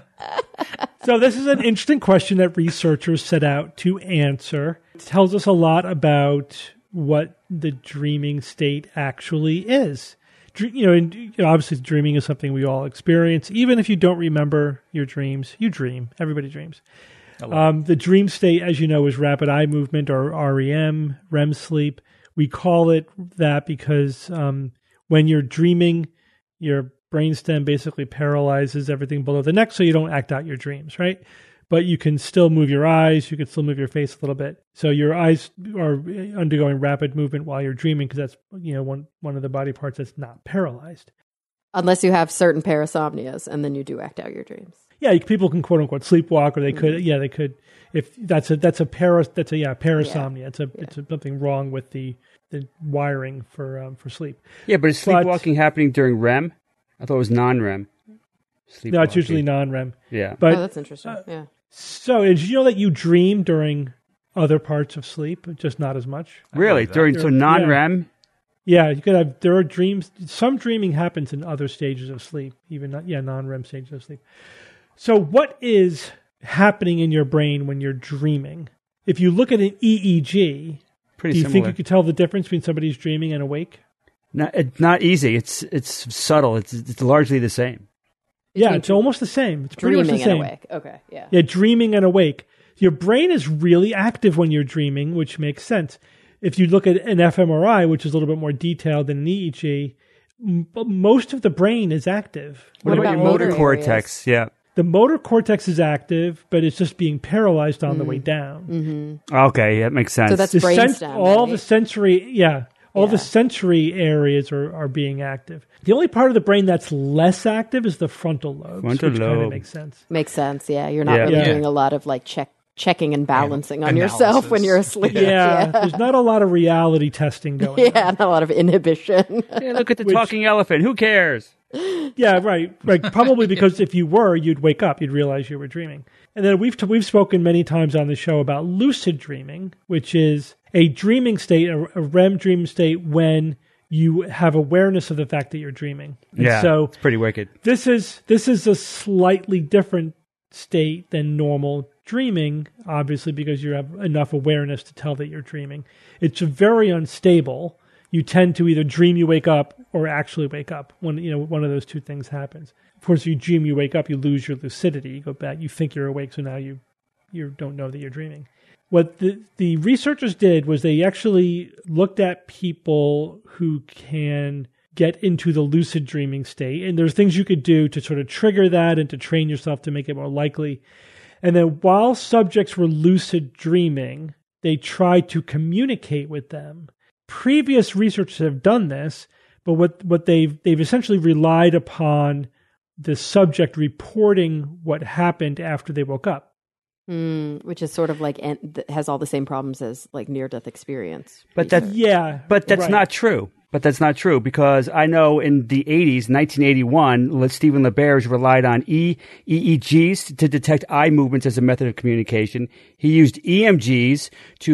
So this is an interesting question that researchers set out to answer. It tells us a lot about what the dreaming state actually is. Obviously dreaming is something we all experience. Even if you don't remember your dreams, you dream. Everybody dreams. The dream state, as you know, is rapid eye movement, or REM sleep. We call it that because when you're dreaming, your brainstem basically paralyzes everything below the neck, so you don't act out your dreams, right? But you can still move your eyes, you can still move your face a little bit. So your eyes are undergoing rapid movement while you're dreaming, because that's one of the body parts that's not paralyzed. Unless you have certain parasomnias, and then you do act out your dreams. Yeah, people can quote unquote sleepwalk, or they could. Yeah, they could. If that's parasomnia. It's something wrong with the wiring for sleep. Yeah, but is sleepwalking happening during REM? I thought it was non-REM. No, it's usually non-REM. Yeah, but that's interesting. Yeah. So, did you know that you dream during other parts of sleep, just not as much? Really? So non-REM? Yeah, you could have. There are dreams. Some dreaming happens in other stages of sleep, even non-REM stages of sleep. So, what is happening in your brain when you're dreaming? If you look at an EEG, do you think you could tell the difference between somebody's dreaming and awake? No, it's not easy. It's subtle. It's largely the same. Yeah, it's almost the same. It's pretty much the same. Dreaming and awake. Okay, yeah. Yeah, dreaming and awake. Your brain is really active when you're dreaming, which makes sense. If you look at an fMRI, which is a little bit more detailed than an EEG, most of the brain is active. What about your motor cortex? Yeah. The motor cortex is active, but it's just being paralyzed on the way down. Mm-hmm. Okay, that makes sense. So that's brainstem. All the sensory areas are being active. The only part of the brain that's less active is the frontal lobe, which kind of makes sense. Makes sense, yeah. You're not really doing a lot of like checking and balancing on yourself when you're asleep. Yeah, there's not a lot of reality testing going on. Yeah, not a lot of inhibition. Yeah, look at the talking elephant. Who cares? Yeah, right. Probably because if you were, you'd wake up. You'd realize you were dreaming. And then we've spoken many times on the show about lucid dreaming, which is a dreaming state, a REM dream state when you have awareness of the fact that you're dreaming. And so it's pretty wicked. This is a slightly different state than normal dreaming, obviously, because you have enough awareness to tell that you're dreaming. It's very unstable. You tend to either dream you wake up or actually wake up. One of those two things happens. Of course, if you dream you wake up, you lose your lucidity. You go back, you think you're awake, so now you don't know that you're dreaming. What the researchers did was they actually looked at people who can get into the lucid dreaming state, and there's things you could do to sort of trigger that and to train yourself to make it more likely. And then while subjects were lucid dreaming, they tried to communicate with them. Previous researchers have done this, but what they've essentially relied upon the subject reporting what happened after they woke up. Which is sort of like has all the same problems as like near-death experience. But that's not true. But that's not true, because I know in the 80s, 1981, Stephen LaBerge relied on EEGs to detect eye movements as a method of communication. He used EMGs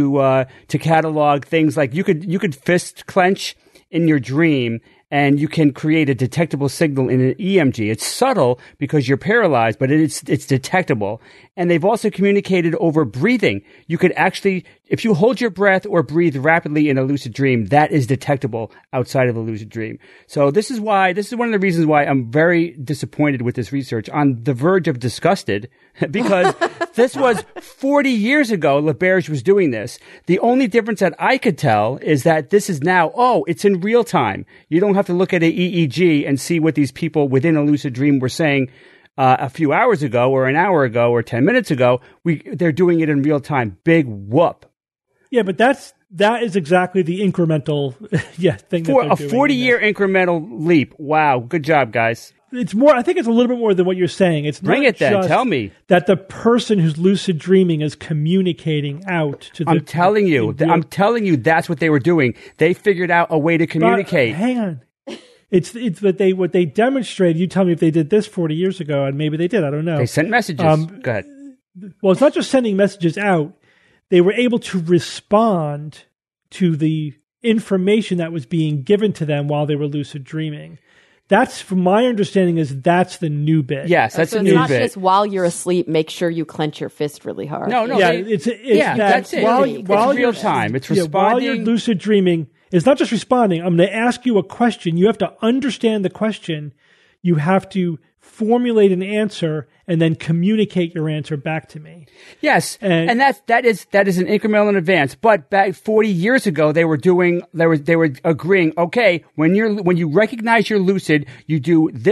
to catalog things like you could fist clench in your dream, and you can create a detectable signal in an EMG. It's subtle because you're paralyzed, but it's detectable. And they've also communicated over breathing. You could actually, if you hold your breath or breathe rapidly in a lucid dream, that is detectable outside of a lucid dream. So this is one of the reasons why I'm very disappointed with this research, on the verge of disgusted, because this was 40 years ago LaBerge was doing this. The only difference that I could tell is that this is now, it's in real time. You don't have to look at an EEG and see what these people within a lucid dream were saying a few hours ago or an hour ago or 10 minutes ago. They're doing it in real time. Big whoop. Yeah, but that is exactly the incremental thing. For a 40-year incremental leap. Wow, good job, guys. It's more. I think it's a little bit more than what you're saying. It's Bring not it then. Just tell me that the person who's lucid dreaming is communicating out to the. I'm telling you, that's what they were doing. They figured out a way to communicate. But, hang on. It's what they demonstrated. You tell me if they did this 40 years ago, and maybe they did. I don't know. They sent messages. Go ahead. Well, it's not just sending messages out. They were able to respond to the information that was being given to them while they were lucid dreaming. That's, from my understanding, that's the new bit. Yes, that's the new bit. It's not just while you're asleep, make sure you clench your fist really hard. No. Yeah, that's it. While it's real time. It's responding. While you're lucid dreaming, it's not just responding. I'm going to ask you a question. You have to understand the question. You have to formulate an answer and then communicate your answer back to me. Yes, and that is an incremental in advance. But back 40 years ago, they were agreeing. Okay, when you recognize you're lucid, you do this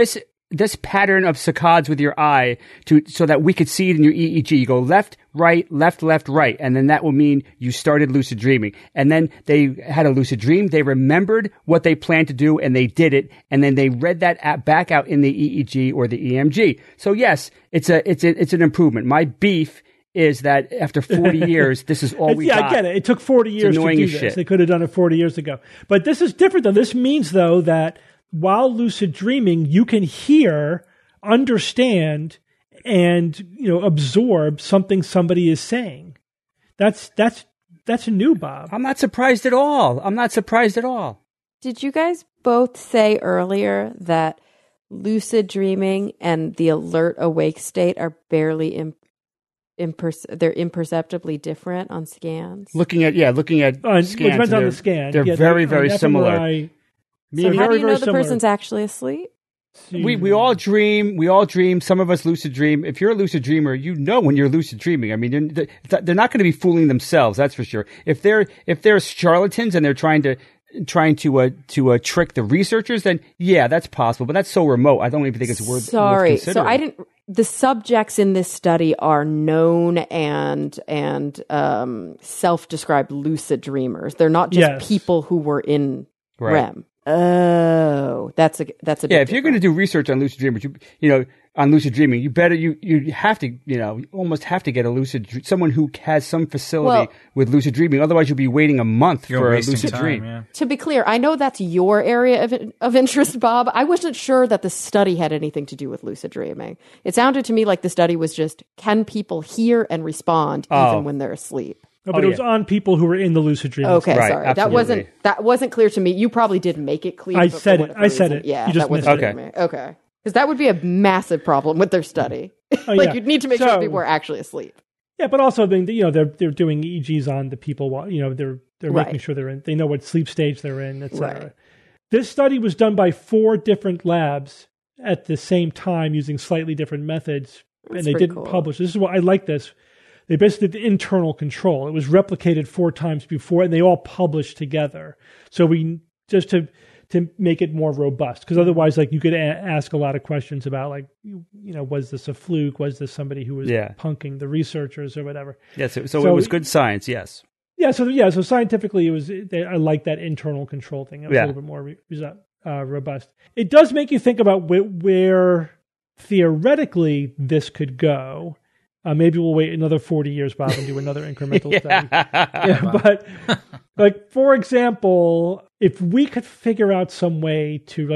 pattern of saccades with your eye so that we could see it in your EEG. You go left, right, right. And then that will mean you started lucid dreaming. And then they had a lucid dream. They remembered what they planned to do and they did it. And then they read that back out in the EEG or the EMG. So yes, it's an improvement. My beef is that after 40 years, this is all we got. Yeah, I get it. It took 40 years to do this. Shit. They could have done it 40 years ago. But this is different, though. This means, though, that while lucid dreaming, you can hear, understand, and absorb something somebody is saying. That's new, Bob. I'm not surprised at all. Did you guys both say earlier that lucid dreaming and the alert awake state are barely they're imperceptibly different on scans? Looking at scans. It depends on the scan. They're very, very similar. So how do you know the person's actually asleep? We all dream. Some of us lucid dream. If you're a lucid dreamer, you know when you're lucid dreaming. I mean, they're not going to be fooling themselves. That's for sure. If they're charlatans and they're trying to trick the researchers, then yeah, that's possible. But that's so remote. I don't even think it's worth considering. So the subjects in this study are known and self-described lucid dreamers. They're not just people who were in REM. Oh, that's a if you're going to do research on lucid dreamers, on lucid dreaming, you better you have to almost have to get someone who has some facility with lucid dreaming. Otherwise, you'll be waiting a month for a lucid dream. Yeah. To be clear, I know that's your area of interest, Bob. I wasn't sure that the study had anything to do with lucid dreaming. It sounded to me like the study was just, can people hear and respond even when they're asleep? No, but it was on people who were in the lucid dream. Okay, right, sorry. Absolutely. That wasn't clear to me. You probably did make it clear. I said it. Yeah, you just that wasn't clear to me. Okay. Because that would be a massive problem with their study. You'd need to make sure people are actually asleep. Yeah, but also they're doing EEGs on the people while they're making sure they know what sleep stage they're in, etc. Right. This study was done by 4 different labs at the same time using slightly different methods, and they didn't publish. This is why I like this. They basically did internal control. It was replicated 4 times before, and they all published together. So we just to make it more robust, because otherwise, you could ask a lot of questions about, was this a fluke? Was this somebody who was punking the researchers or whatever? Yes. So it was good science. Yes. Yeah. So scientifically, it was. I like that internal control thing. It was a little bit more robust. It does make you think about where theoretically this could go. Maybe we'll wait another 40 years, Bob, and do another incremental study. But for example, if we could figure out some way to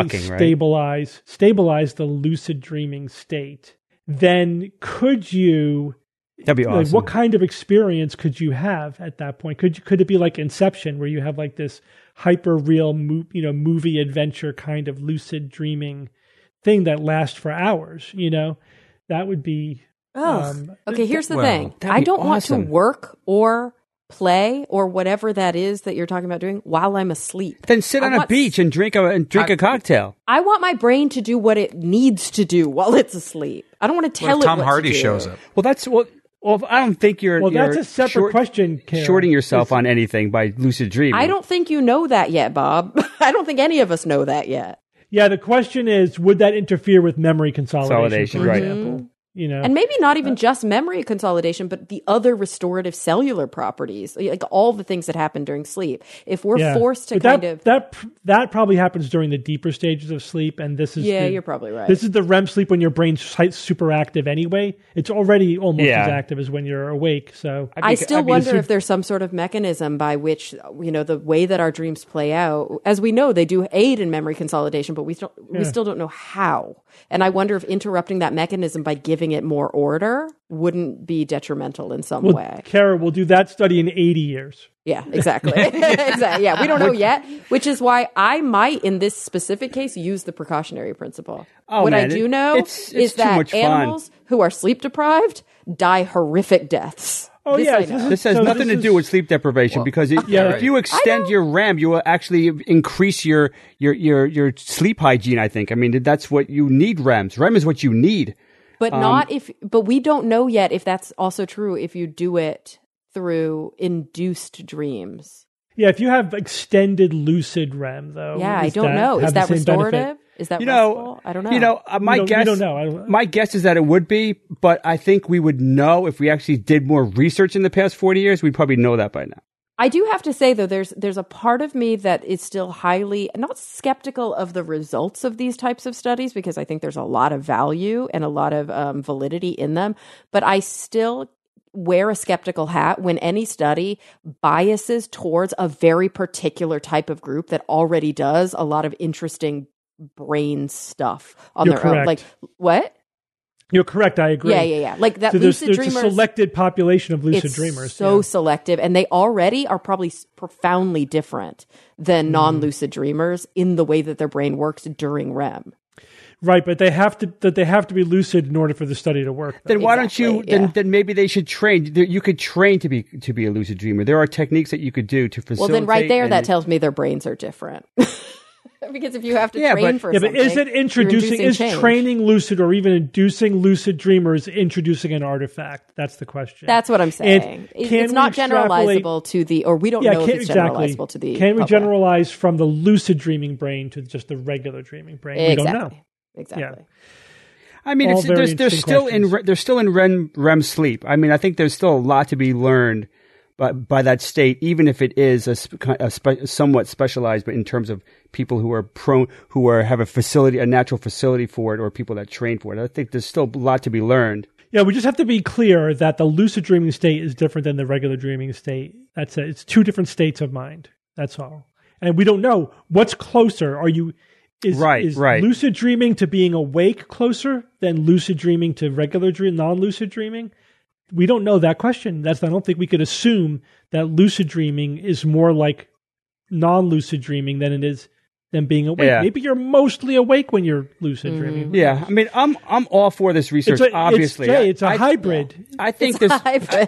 really stabilize the lucid dreaming state, then could you? That'd be awesome. What kind of experience could you have at that point? Could it be like Inception, where you have this hyper real movie adventure kind of lucid dreaming thing that lasts for hours? That would be. Okay, here's the thing. I don't want to work or play or whatever that is that you're talking about doing while I'm asleep. Then sit on a beach and drink a cocktail. I want my brain to do what it needs to do while it's asleep. I don't want to tell it Tom what Hardy to do. shows up. Well, I don't think you're. Well, that's a separate question, Karen. Shorting yourself on anything by lucid dreaming. I don't think you know that yet, Bob. I don't think any of us know that yet. Yeah, the question is, would that interfere with memory consolidation, for example? Mm-hmm. And maybe not even just memory consolidation, but the other restorative cellular properties, like all the things that happen during sleep. If we're forced to that probably happens during the deeper stages of sleep, and this is you're probably right. This is the REM sleep when your brain's super active anyway. It's already almost as active as when you're awake. So I still wonder if there's some sort of mechanism by which the way that our dreams play out. As we know, they do aid in memory consolidation, but we still don't know how. And I wonder if interrupting that mechanism by giving it more order wouldn't be detrimental in some way. Kara, we'll do that study in 80 years. Yeah, exactly. Exactly. Yeah, we don't know yet, which is why I might, in this specific case, use the precautionary principle. I do know is that animals who are sleep deprived die horrific deaths. Oh, this has nothing to do with sleep deprivation because if you extend your REM, you will actually increase your sleep hygiene, I think. I mean, that's what you need, REMs. REM is what you need. But but we don't know yet if that's also true if you do it through induced dreams. Yeah, if you have extended lucid REM, though. Yeah, I don't know. Is that restorative? Is that restful? I don't know. My guess is that it would be, but I think we would know if we actually did more research in the past 40 years. We'd probably know that by now. I do have to say, though, there's a part of me that is still highly, not skeptical of the results of these types of studies, because I think there's a lot of value and a lot of validity in them. But I still wear a skeptical hat when any study biases towards a very particular type of group that already does a lot of interesting brain stuff on You're their correct. own. Like, what? You're correct. I agree. Yeah. Like that. So there's a selected population of lucid it's dreamers. So selective, and they already are probably profoundly different than non-lucid dreamers in the way that their brain works during REM. Right, but they have to be lucid in order for the study to work. Then why don't you? Then maybe they should train. You could train to be a lucid dreamer. There are techniques that you could do to facilitate. Well, then right there, that tells me their brains are different. Because if you have to train for something, but is it is training lucid or even inducing lucid dreamers introducing an artifact? That's the question. That's what I'm saying. It's not generalizable to the, or we don't know if it's generalizable to the. Can we generalize from the lucid dreaming brain to just the regular dreaming brain? Exactly. We don't know. Exactly. Yeah. I mean, they're still in REM sleep. I mean, I think there's still a lot to be learned by that state, even if it is somewhat specialized, but in terms of people who are prone, have a natural facility for it, or people that train for it. I think there's still a lot to be learned. Yeah, we just have to be clear that the lucid dreaming state is different than the regular dreaming state. That's it. It's two different states of mind. That's all. And we don't know what's closer. Is lucid dreaming to being awake closer than lucid dreaming to non-lucid dreaming? We don't know that question. I don't think we could assume that lucid dreaming is more like non-lucid dreaming than it is than being awake. Yeah. Maybe you're mostly awake when you're lucid dreaming. Yeah, I mean, I'm all for this research. Obviously, it's a hybrid. Yeah. I think there's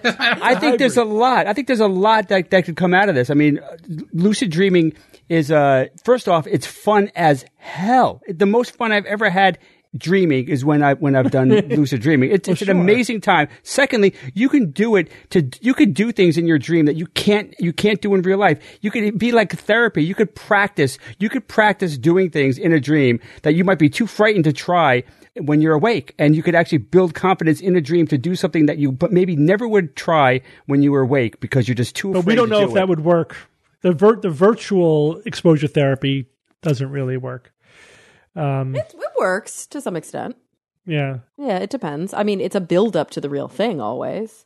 a lot. I think there's a lot that could come out of this. I mean, lucid dreaming is first off, it's fun as hell. The most fun I've ever had dreaming is when I've done lucid dreaming. It's an amazing time. Secondly, you can do things in your dream that you can't do in real life. You could be like therapy. You could practice doing things in a dream that you might be too frightened to try when you're awake, and you could actually build confidence in a dream to do something that you maybe never would try when you were awake because you're just too afraid. But we don't know if that would work. The virtual exposure therapy doesn't really work. It works to some extent. Yeah. Yeah, it depends. I mean, it's a build up to the real thing always.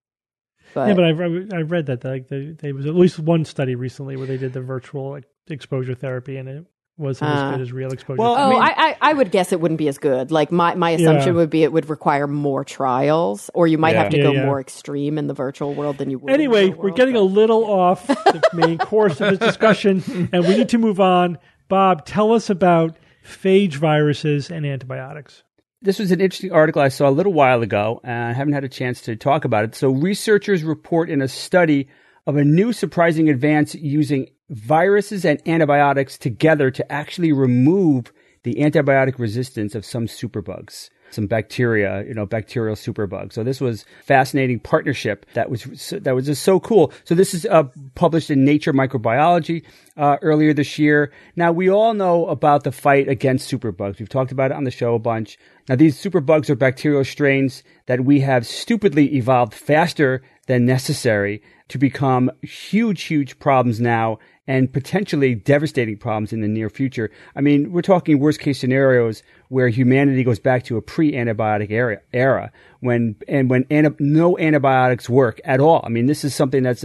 But I read that there was at least one study recently where they did the virtual exposure therapy, and it wasn't as good as real exposure. Well, therapy. I would guess it wouldn't be as good. Like my assumption would be it would require more trials, or you might have to go more extreme in the virtual world than you would. Anyway, we're getting a little off the main course of this discussion, and we need to move on. Bob, tell us about phage viruses and antibiotics. This was an interesting article I saw a little while ago, and I haven't had a chance to talk about it. So researchers report in a study of a new surprising advance using viruses and antibiotics together to actually remove the antibiotic resistance of some superbugs, some bacteria, bacterial superbugs. So this was a fascinating partnership that was just so cool. So this is published in Nature Microbiology earlier this year. Now, we all know about the fight against superbugs. We've talked about it on the show a bunch. Now, these superbugs are bacterial strains that we have stupidly evolved faster than necessary to become huge problems now, and potentially devastating problems in the near future. I mean, we're talking worst case scenarios where humanity goes back to a pre-antibiotic era when no antibiotics work at all. I mean, this is something this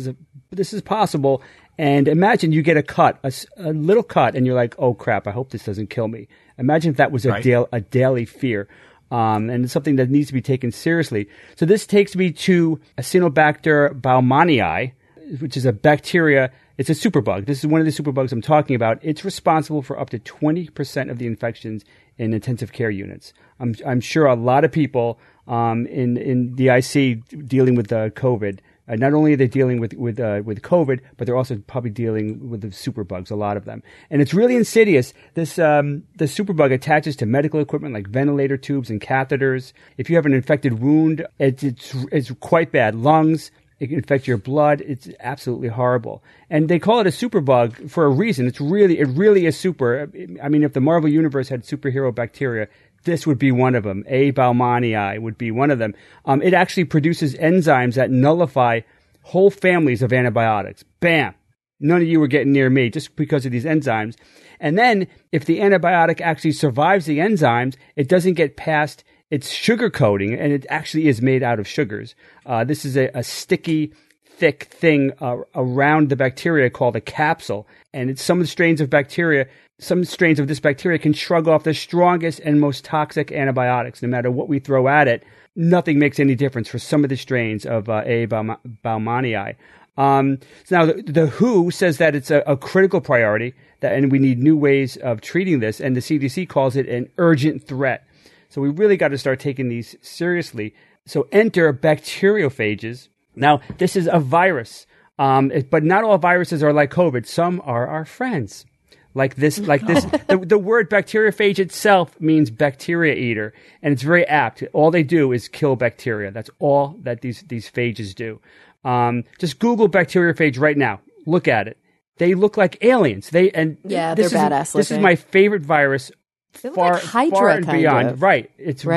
is possible. And imagine you get a little cut, and you're like, oh crap, I hope this doesn't kill me. Imagine if that was a daily fear. And it's something that needs to be taken seriously. So this takes me to Acinetobacter baumannii, which is a bacteria. It's a superbug. This is one of the superbugs I'm talking about. It's responsible for up to 20% of the infections in intensive care units. I'm sure a lot of people in the IC dealing with COVID. Not only are they dealing with COVID, but they're also probably dealing with the superbugs, a lot of them. And it's really insidious. The superbug attaches to medical equipment like ventilator tubes and catheters. If you have an infected wound, it's quite bad. Lungs, It can infect your blood. It's absolutely horrible. And they call it a superbug for a reason. It really is super. I mean, if the Marvel Universe had superhero bacteria, this would be one of them. A. baumannii would be one of them. It actually produces enzymes that nullify whole families of antibiotics. Bam! None of you were getting near me just because of these enzymes. And then if the antibiotic actually survives the enzymes, it doesn't get past its sugar coating, and it actually is made out of sugars. This is a sticky, thick thing around the bacteria called a capsule. And it's some strains of this bacteria can shrug off the strongest and most toxic antibiotics. No matter what we throw at it, nothing makes any difference for some of the strains of A. baumannii. So now the WHO says that it's a critical priority, and we need new ways of treating this, and the CDC calls it an urgent threat. So we really got to start taking these seriously. So enter bacteriophages. Now, this is a virus, but not all viruses are like COVID. Some are our friends. Like this. The word bacteriophage itself means bacteria eater, and it's very apt. All they do is kill bacteria. That's all that these phages do. Just Google bacteriophage right now. Look at it. They look like aliens. They're badass. This is my favorite virus. Far and beyond. Right.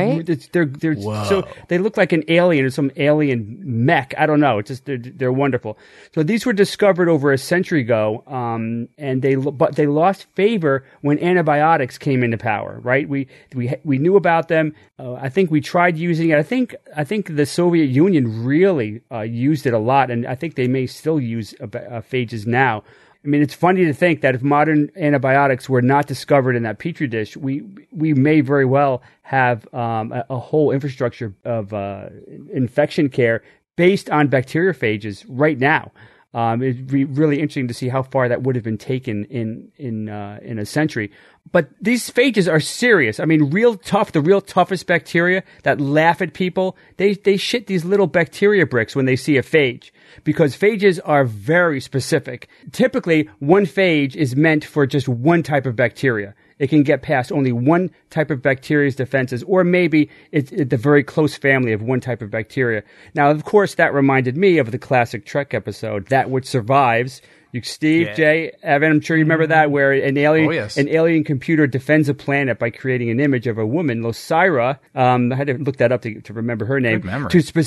They're so they look like an alien or some alien mech. I don't know. It's just they're wonderful. So these were discovered over a century ago, and they lost favor when antibiotics came into power. Right. We knew about them. I think we tried using it. I think the Soviet Union really used it a lot, and I think they may still use phages now. I mean, it's funny to think that if modern antibiotics were not discovered in that petri dish, we may very well have a whole infrastructure of infection care based on bacteriophages right now. It'd be really interesting to see how far that would have been taken in a century. But these phages are serious. I mean, the real toughest bacteria that laugh at people, they shit these little bacteria bricks when they see a phage, because phages are very specific. Typically, one phage is meant for just one type of bacteria. It can get past only one type of bacteria's defenses, or maybe it's the very close family of one type of bacteria. Now, of course, that reminded me of the classic Trek episode, That Which Survives. Steve, Jay, Evan, I'm sure you remember that, where an alien computer defends a planet by creating an image of a woman, Losira. I had to look that up to remember her name. Good memory.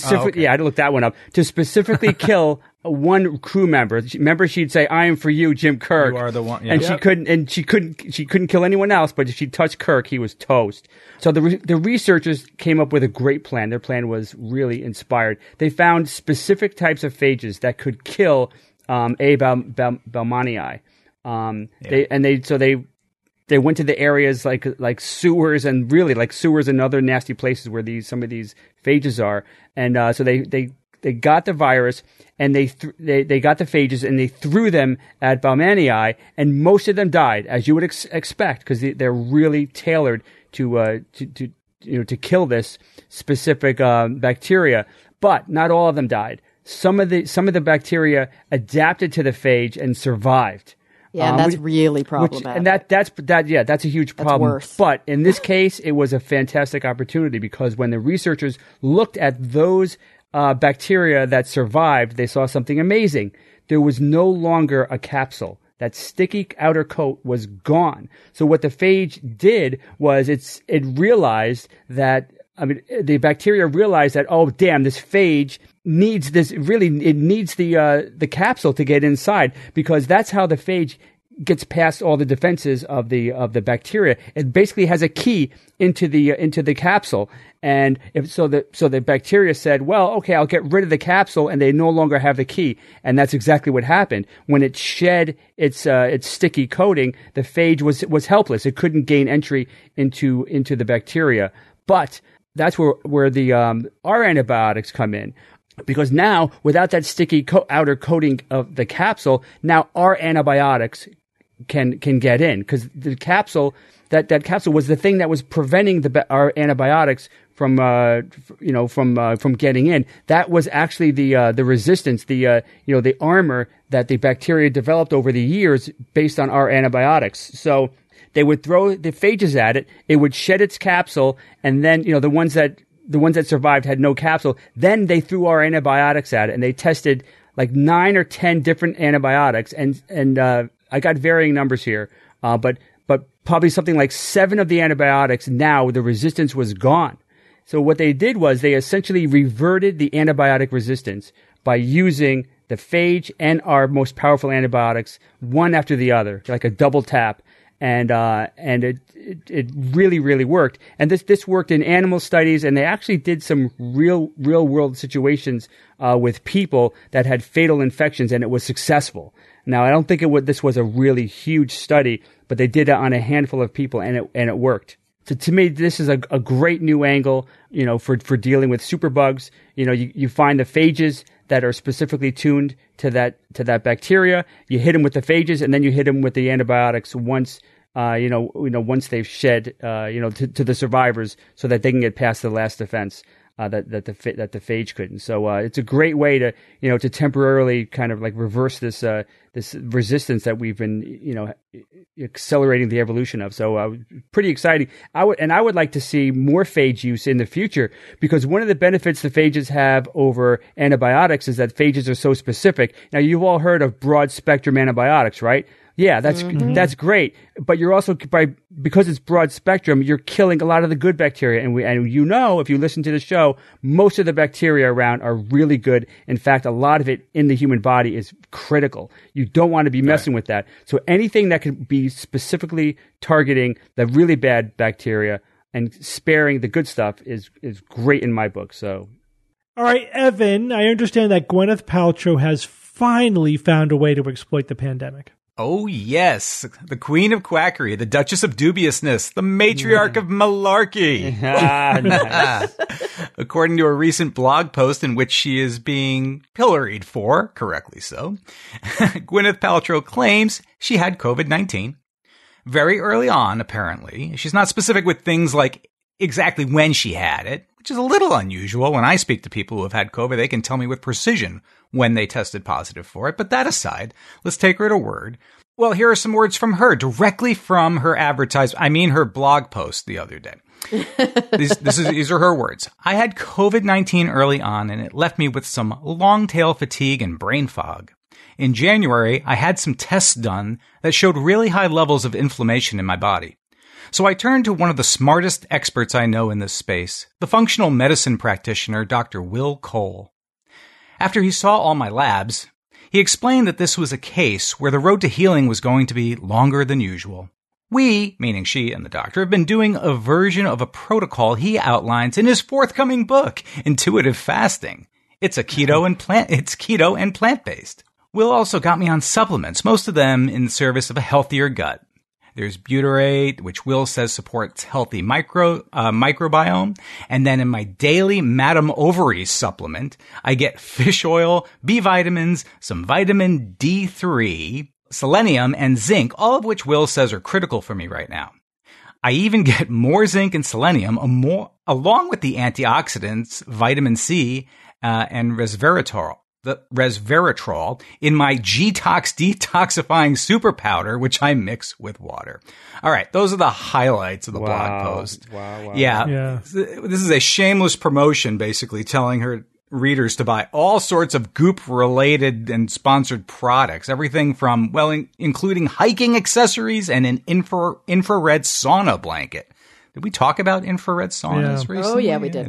I had to look that one up. To specifically kill one crew member. Remember, she'd say, "I am for you, Jim Kirk." You are the one. Yeah. And she couldn't kill anyone else, but if she touched Kirk, he was toast. So the researchers came up with a great plan. Their plan was really inspired. They found specific types of phages that could kill A. baumannii. They went to the areas like sewers and really like sewers and other nasty places where some of these phages are, and so they got the virus and they got the phages and they threw them at baumannii, and most of them died, as you would expect, because they're really tailored to kill this specific bacteria. But not all of them died. Some of the bacteria adapted to the phage and survived. Yeah, and that's really problematic. That's a huge problem. That's worse. But in this case, it was a fantastic opportunity, because when the researchers looked at those bacteria that survived, they saw something amazing. There was no longer a capsule. That sticky outer coat was gone. So what the phage did was it realized that, the bacteria realized that, oh damn, this phage needs the capsule to get inside, because that's how the phage gets past all the defenses of the bacteria. It basically has a key into the capsule, and the bacteria said, well, okay, I'll get rid of the capsule, and they no longer have the key, and that's exactly what happened. When it shed its sticky coating, the phage was helpless. It couldn't gain entry into the bacteria, but that's where our antibiotics come in. Because now, without that sticky outer coating of the capsule, now our antibiotics can get in, because the capsule that capsule was the thing that was preventing our antibiotics from getting in. That was actually the resistance, the armor that the bacteria developed over the years based on our antibiotics. So they would throw the phages at it. It would shed its capsule, and then the ones that the ones that survived had no capsule. Then they threw our antibiotics at it, and they tested like 9 or 10 different antibiotics, and I got varying numbers here, but probably something like 7 of the antibiotics now the resistance was gone. So what they did was they essentially reverted the antibiotic resistance by using the phage and our most powerful antibiotics one after the other, like a double tap. And it really, really worked. And this worked in animal studies, and they actually did some real world situations with people that had fatal infections, and it was successful. Now, I don't think this was a really huge study, but they did it on a handful of people, and it worked. So to me, this is a great new angle, for dealing with superbugs. You find the phages that are specifically tuned to that bacteria. You hit them with the phages, and then you hit them with the antibiotics once once they've shed to the survivors, so that they can get past the last defense that the phage couldn't. So it's a great way to temporarily kind of like reverse this resistance that we've been accelerating the evolution of. So pretty exciting. I would like to see more phage use in the future, because one of the benefits the phages have over antibiotics is that phages are so specific. Now, you've all heard of broad spectrum antibiotics, right? Yeah, that's great. But you're also, because it's broad spectrum, you're killing a lot of the good bacteria. And if you listen to the show, most of the bacteria around are really good. In fact, a lot of it in the human body is critical. You don't want to be messing with that. So anything that could be specifically targeting the really bad bacteria and sparing the good stuff is great in my book. So, all right, Evan, I understand that Gwyneth Paltrow has finally found a way to exploit the pandemic. Oh, yes. The queen of quackery, the duchess of dubiousness, the matriarch of malarkey. Nice. According to a recent blog post in which she is being pilloried for, correctly so, Gwyneth Paltrow claims she had COVID-19 very early on, apparently. She's not specific with things like exactly when she had it, which is a little unusual. When I speak to people who have had COVID, they can tell me with precision when they tested positive for it. But that aside, let's take her at her word. Well, here are some words from her, directly from her her blog post the other day. These are her words. I had COVID-19 early on, and it left me with some long-tail fatigue and brain fog. In January, I had some tests done that showed really high levels of inflammation in my body. So I turned to one of the smartest experts I know in this space, the functional medicine practitioner, Dr. Will Cole. After he saw all my labs, he explained that this was a case where the road to healing was going to be longer than usual. We, meaning she and the doctor, have been doing a version of a protocol he outlines in his forthcoming book, Intuitive Fasting. It's keto and plant-based. Will also got me on supplements, most of them in service of a healthier gut. There's butyrate, which Will says supports healthy microbiome. And then in my daily Madame Ovaries supplement, I get fish oil, B vitamins, some vitamin D3, selenium, and zinc, all of which Will says are critical for me right now. I even get more zinc and selenium along with the antioxidants, vitamin C, and resveratrol in my G-Tox detoxifying super powder, which I mix with water. All right, those are the highlights of the blog post. Wow. Yeah. This is a shameless promotion, basically telling her readers to buy all sorts of Goop-related and sponsored products. Everything from, including hiking accessories and an infrared sauna blanket. Did we talk about infrared saunas recently? Oh, yeah, we did.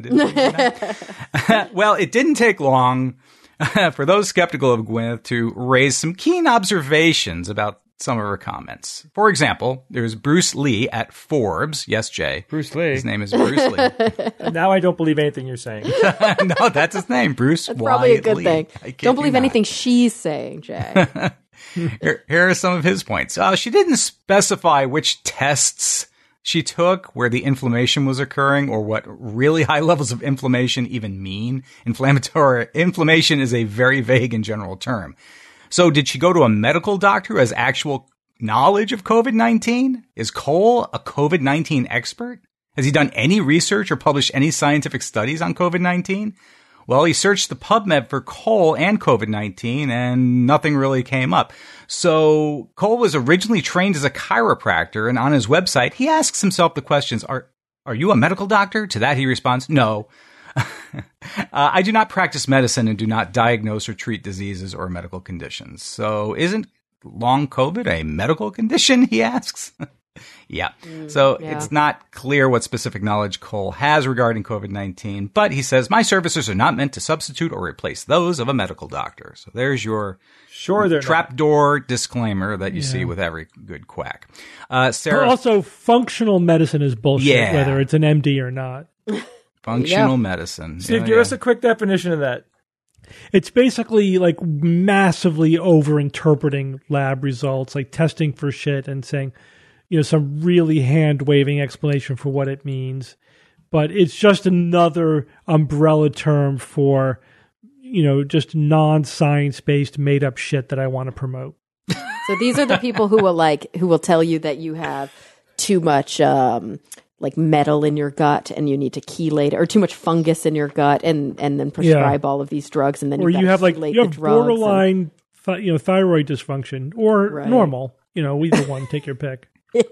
Well, it didn't take long for those skeptical of Gwyneth to raise some keen observations about some of her comments. For example, there's Bruce Lee at Forbes. Yes, Jay. Bruce Lee. His name is Bruce Lee. Now I don't believe anything you're saying. No, that's his name, Bruce. That's probably a good Lee. thing. Don't believe anything she's saying, Jay. Here are some of his points. She didn't specify which tests she took where the inflammation was occurring or what really high levels of inflammation even mean. Inflammation is a very vague and general term. So did she go to a medical doctor who has actual knowledge of COVID-19? Is Cole a COVID-19 expert? Has he done any research or published any scientific studies on COVID-19? Well, he searched the PubMed for Cole and COVID-19 and nothing really came up. So Cole was originally trained as a chiropractor, and on his website, he asks himself the questions, are Are you a medical doctor? To that he responds, no. I do not practice medicine and do not diagnose or treat diseases or medical conditions. So isn't long COVID a medical condition, he asks? Yeah. So it's not clear what specific knowledge Cole has regarding COVID-19, but he says, my services are not meant to substitute or replace those of a medical doctor. So there's your trapdoor disclaimer that you see with every good quack. Sarah. But also, functional medicine is bullshit, whether it's an MD or not. Functional medicine. Steve, give us a quick definition of that. It's basically like massively over-interpreting lab results, like testing for shit and saying, some really hand-waving explanation for what it means. But it's just another umbrella term for, just non-science-based made-up shit that I want to promote. So these are the people who will tell you that you have too much metal in your gut and you need to chelate, or too much fungus in your gut and then prescribe all of these drugs, and then or you have borderline thyroid dysfunction or normal. Either one, take your pick.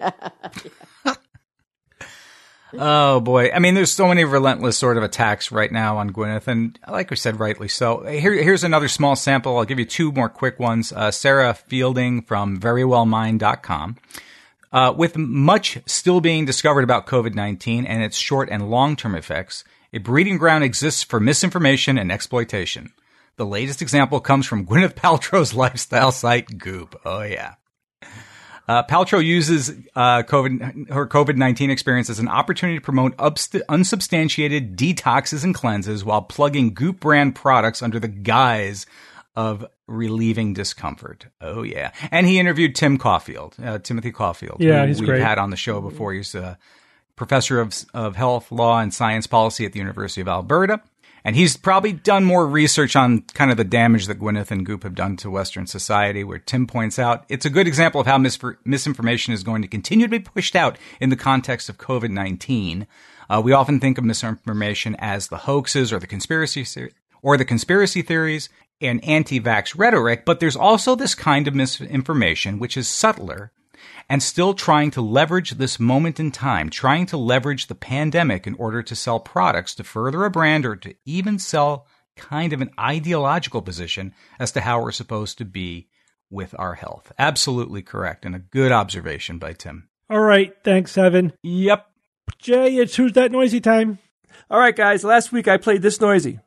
Oh boy. I mean, there's so many relentless sort of attacks right now on Gwyneth, and like we said, rightly so. Here's another small sample. I'll give you two more quick ones. Sarah Fielding from verywellmind.com. With much still being discovered about COVID-19 and its short and long-term effects, a breeding ground exists for misinformation and exploitation. The latest example comes from Gwyneth Paltrow's lifestyle site, Goop. Oh, yeah. Paltrow uses her COVID-19 experience as an opportunity to promote unsubstantiated detoxes and cleanses while plugging Goop brand products under the guise of relieving discomfort. Oh, yeah. And he interviewed Timothy Caulfield. Yeah, he's we've great. Had on the show before. He's a professor of health, law, and science policy at the University of Alberta. And he's probably done more research on kind of the damage that Gwyneth and Goop have done to Western society, where Tim points out it's a good example of how misinformation is going to continue to be pushed out in the context of COVID-19. We often think of misinformation as the hoaxes or the conspiracy theories and anti-vax rhetoric, but there's also this kind of misinformation which is subtler and still trying to leverage this moment in time, trying to leverage the pandemic in order to sell products to further a brand or to even sell kind of an ideological position as to how we're supposed to be with our health. Absolutely correct, and a good observation by Tim. All right, thanks, Evan. Yep. Jay, it's Who's That Noisy time. All right, guys, last week I played this noisy.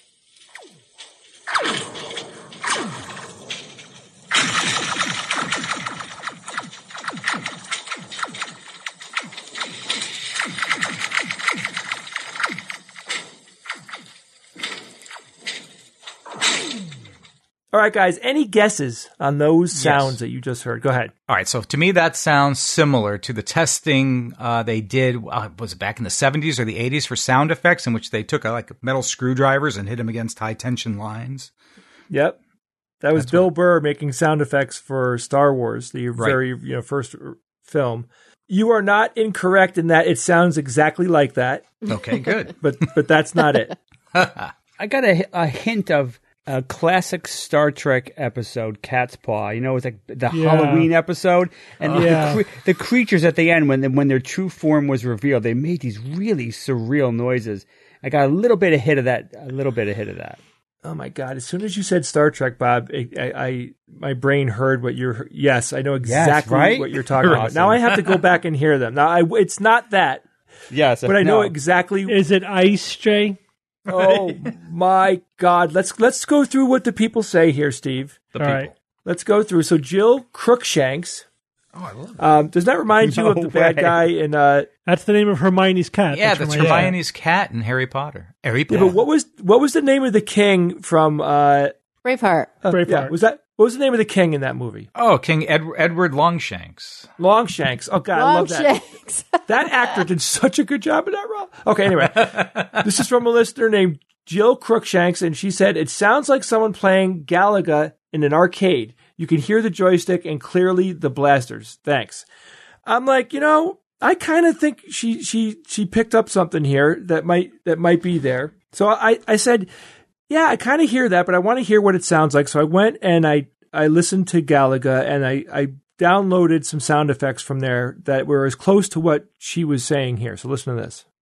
All right, guys, any guesses on those sounds that you just heard? Go ahead. All right, so to me, that sounds similar to the testing they did, was it back in the 70s or the 80s for sound effects, in which they took metal screwdrivers and hit them against high-tension lines? Yep. That was Bill Burr making sound effects for Star Wars, the very first film. You are not incorrect in that it sounds exactly like that. Okay, good. but that's not it. I got a hint of a classic Star Trek episode, Cat's Paw. It was like the Halloween episode. And the creatures at the end, when their true form was revealed, they made these really surreal noises. I got a little bit of hit of that. Oh, my God. As soon as you said Star Trek, Bob, my brain heard what you're... Yes, I know exactly what you're talking about. Now I have to go back and hear them. Now, it's not that. Yes. But I know exactly... Is it ice, Jay? Oh, my God. Let's go through what the people say here, Steve. All right. Let's go through. So Jill Crookshanks. Oh, I love it. Does that remind you of the bad guy in... That's the name of Hermione's cat. Yeah, that's Hermione's cat in Harry Potter. Yeah, but what was the name of the king from... Braveheart. Braveheart. What was the name of the king in that movie? Oh, King Edward Longshanks. Longshanks. Oh, God, I love that. That actor did such a good job in that role. Okay, anyway. This is from a listener named Jill Crookshanks, and she said, it sounds like someone playing Galaga in an arcade. You can hear the joystick and clearly the blasters. Thanks. I'm like, I kind of think she picked up something here that might be there. So I said, yeah, I kind of hear that, but I want to hear what it sounds like. So I went and I listened to Galaga, and I downloaded some sound effects from there that were as close to what she was saying here. So listen to this.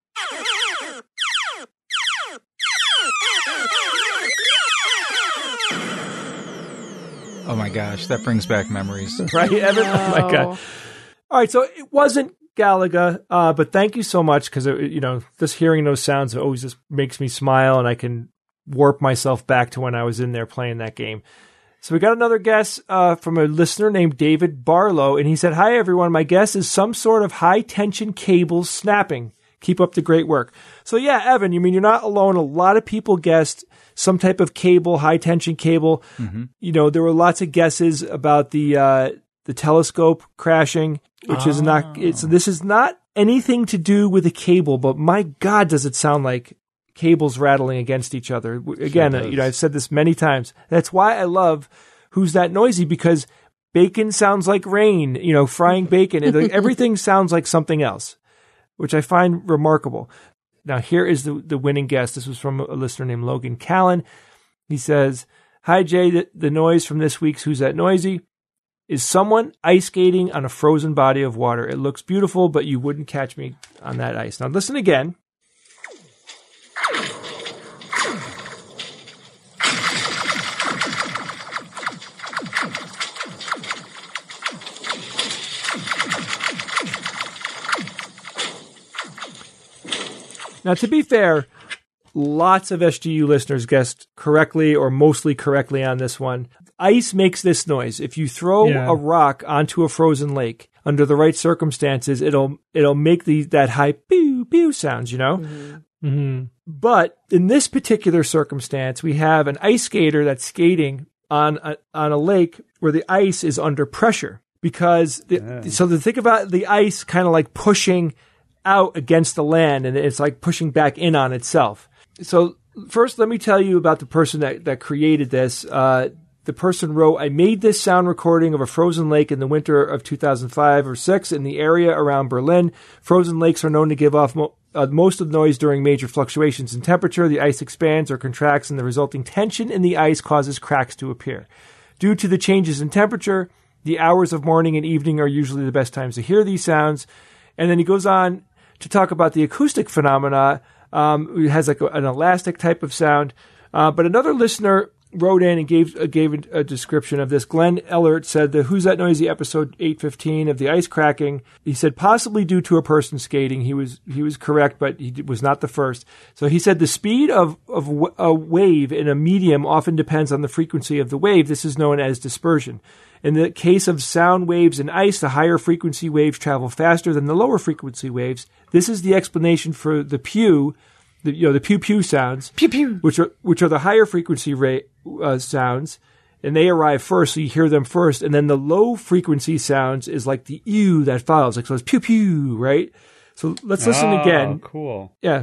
Oh my gosh, that brings back memories. Right, Evan? No. Oh my God. All right, so it wasn't Galaga, but thank you so much because, just hearing those sounds always just makes me smile, and I can warp myself back to when I was in there playing that game. So we got another guess from a listener named David Barlow, and he said, "Hi, everyone. My guess is some sort of high-tension cable snapping. Keep up the great work." So yeah, Evan, you're not alone. A lot of people guessed some type of cable, high-tension cable. Mm-hmm. There were lots of guesses about the telescope crashing, which is not. This is not anything to do with a cable, but my God, does it sound like cables rattling against each other. Again, I've said this many times. That's why I love Who's That Noisy, because bacon sounds like rain, frying bacon. Everything sounds like something else, which I find remarkable. Now, here is the winning guess. This was from a listener named Logan Callan. He says, "Hi, Jay. The noise from this week's Who's That Noisy is someone ice skating on a frozen body of water. It looks beautiful, but you wouldn't catch me on that ice." Now, listen again. Now, to be fair, lots of SGU listeners guessed correctly or mostly correctly on this one. Ice makes this noise. If you throw a rock onto a frozen lake under the right circumstances, it'll make that high pew pew sounds, Mm-hmm. Mm-hmm. But in this particular circumstance, we have an ice skater that's skating on a lake where the ice is under pressure because so to think about the ice kind of like pushing out against the land, and it's like pushing back in on itself. So first, let me tell you about the person that created this. The person wrote, "I made this sound recording of a frozen lake in the winter of 2005 or 6 in the area around Berlin. Frozen lakes are known to give off most of the noise during major fluctuations in temperature. The ice expands or contracts, and the resulting tension in the ice causes cracks to appear. Due to the changes in temperature, the hours of morning and evening are usually the best times to hear these sounds." And then he goes on to talk about the acoustic phenomena. It has like an elastic type of sound. But another listener wrote in and gave a description of this. Glenn Ellert said the Who's That Noisy episode 815 of the ice cracking. He said possibly due to a person skating. He was correct, but he was not the first. So he said the speed of a wave in a medium often depends on the frequency of the wave. This is known as dispersion. In the case of sound waves in ice, the higher frequency waves travel faster than the lower frequency waves. This is the explanation for the pew, the pew pew sounds, pew pew, which are the higher frequency sounds, and they arrive first, so you hear them first. And then the low frequency sounds is like the ew that follows, like so it's pew pew, right? So let's listen again. Cool. Yeah.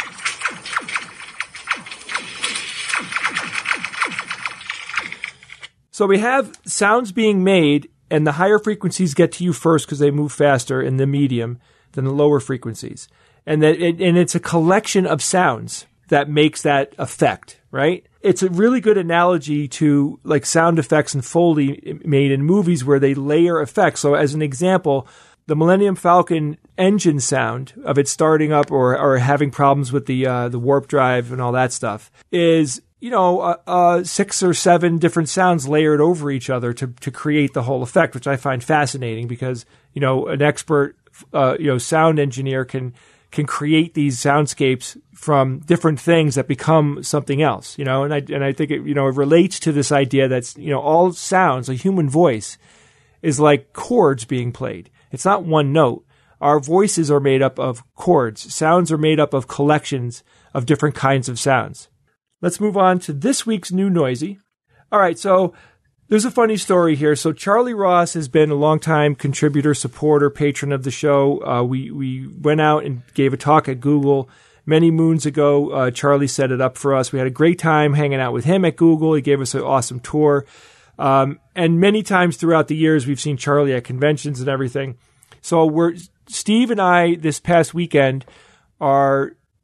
So we have sounds being made, and the higher frequencies get to you first because they move faster in the medium than the lower frequencies. And it's a collection of sounds that makes that effect, right? It's a really good analogy to like sound effects and Foley made in movies where they layer effects. So as an example, the Millennium Falcon engine sound of it starting up or having problems with the warp drive and all that stuff is 6 or 7 different sounds layered over each other to create the whole effect, which I find fascinating because, an expert, sound engineer can create these soundscapes from different things that become something else, and I think it relates to this idea that's, all sounds, a human voice is like chords being played. It's not one note. Our voices are made up of chords. Sounds are made up of collections of different kinds of sounds. Let's move on to this week's New Noisy. All right, so there's a funny story here. So Charlie Ross has been a longtime contributor, supporter, patron of the show. We went out and gave a talk at Google many moons ago. Charlie set it up for us. We had a great time hanging out with him at Google. He gave us an awesome tour. And many times throughout the years, we've seen Charlie at conventions and everything. So Steve and I this past weekend are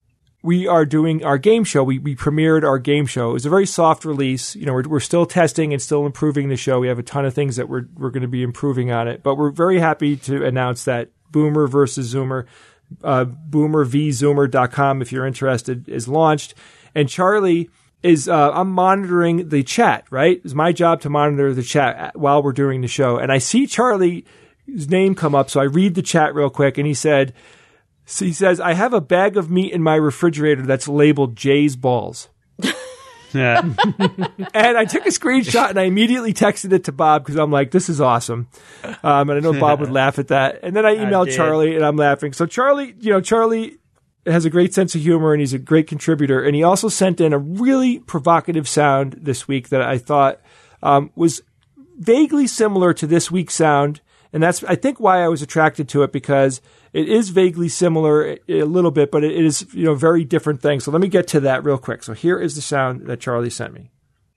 we are doing our game show. We premiered our game show. It was a very soft release. You know, we're still testing and still improving the show. We have a ton of things that we're going to be improving on it. But we're very happy to announce that Boomer versus Zoomer, boomervzoomer.com, if you're interested, is launched. And Charlie is, I'm monitoring the chat, right? It's my job to monitor the chat while we're doing the show. And I see Charlie's name come up. So I read the chat real quick. And he says, I have a bag of meat in my refrigerator that's labeled Jay's balls. Yeah. And I took a screenshot and I immediately texted it to Bob because I'm like, this is awesome. And I know Bob would laugh at that. And then I emailed Charlie and I'm laughing. So Charlie has a great sense of humor and he's a great contributor. And he also sent in a really provocative sound this week that I thought was vaguely similar to this week's sound. And that's, I think, why I was attracted to it, because it is vaguely similar a little bit, but it is, very different things. So let me get to that real quick. So here is the sound that Charlie sent me.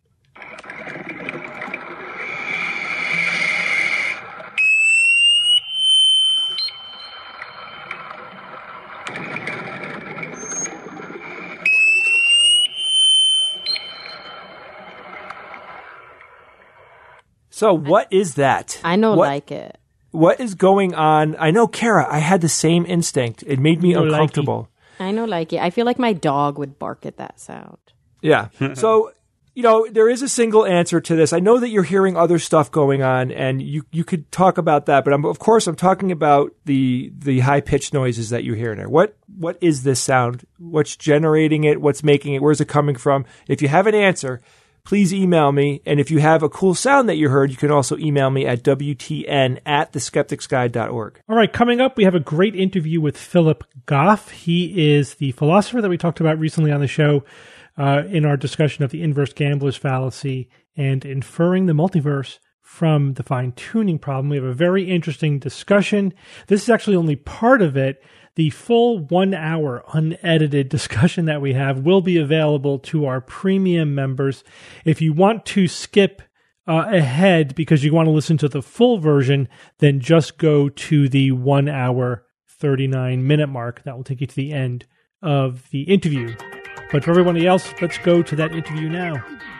So what is that? I know, like it. What is going on? I know, Kara, I had the same instinct. It made me uncomfortable. I know, like it. I feel like my dog would bark at that sound. Yeah. So, there is a single answer to this. I know that you're hearing other stuff going on, and you could talk about that, but of course I'm talking about the high-pitched noises that you hear there. What is this sound? What's generating it? What's making it? Where's it coming from? If you have an answer, please email me. And if you have a cool sound that you heard, you can also email me at WTN@theskepticsguide.org. All right, coming up, we have a great interview with Philip Goff. He is the philosopher that we talked about recently on the show in our discussion of the inverse gambler's fallacy and inferring the multiverse from the fine-tuning problem. We have a very interesting discussion. This is actually only part of it. The full 1 hour unedited discussion that we have will be available to our premium members. If you want to skip ahead because you want to listen to the full version, then just go to the 1 hour, 39-minute mark. That will take you to the end of the interview. But for everybody else, let's go to that interview now.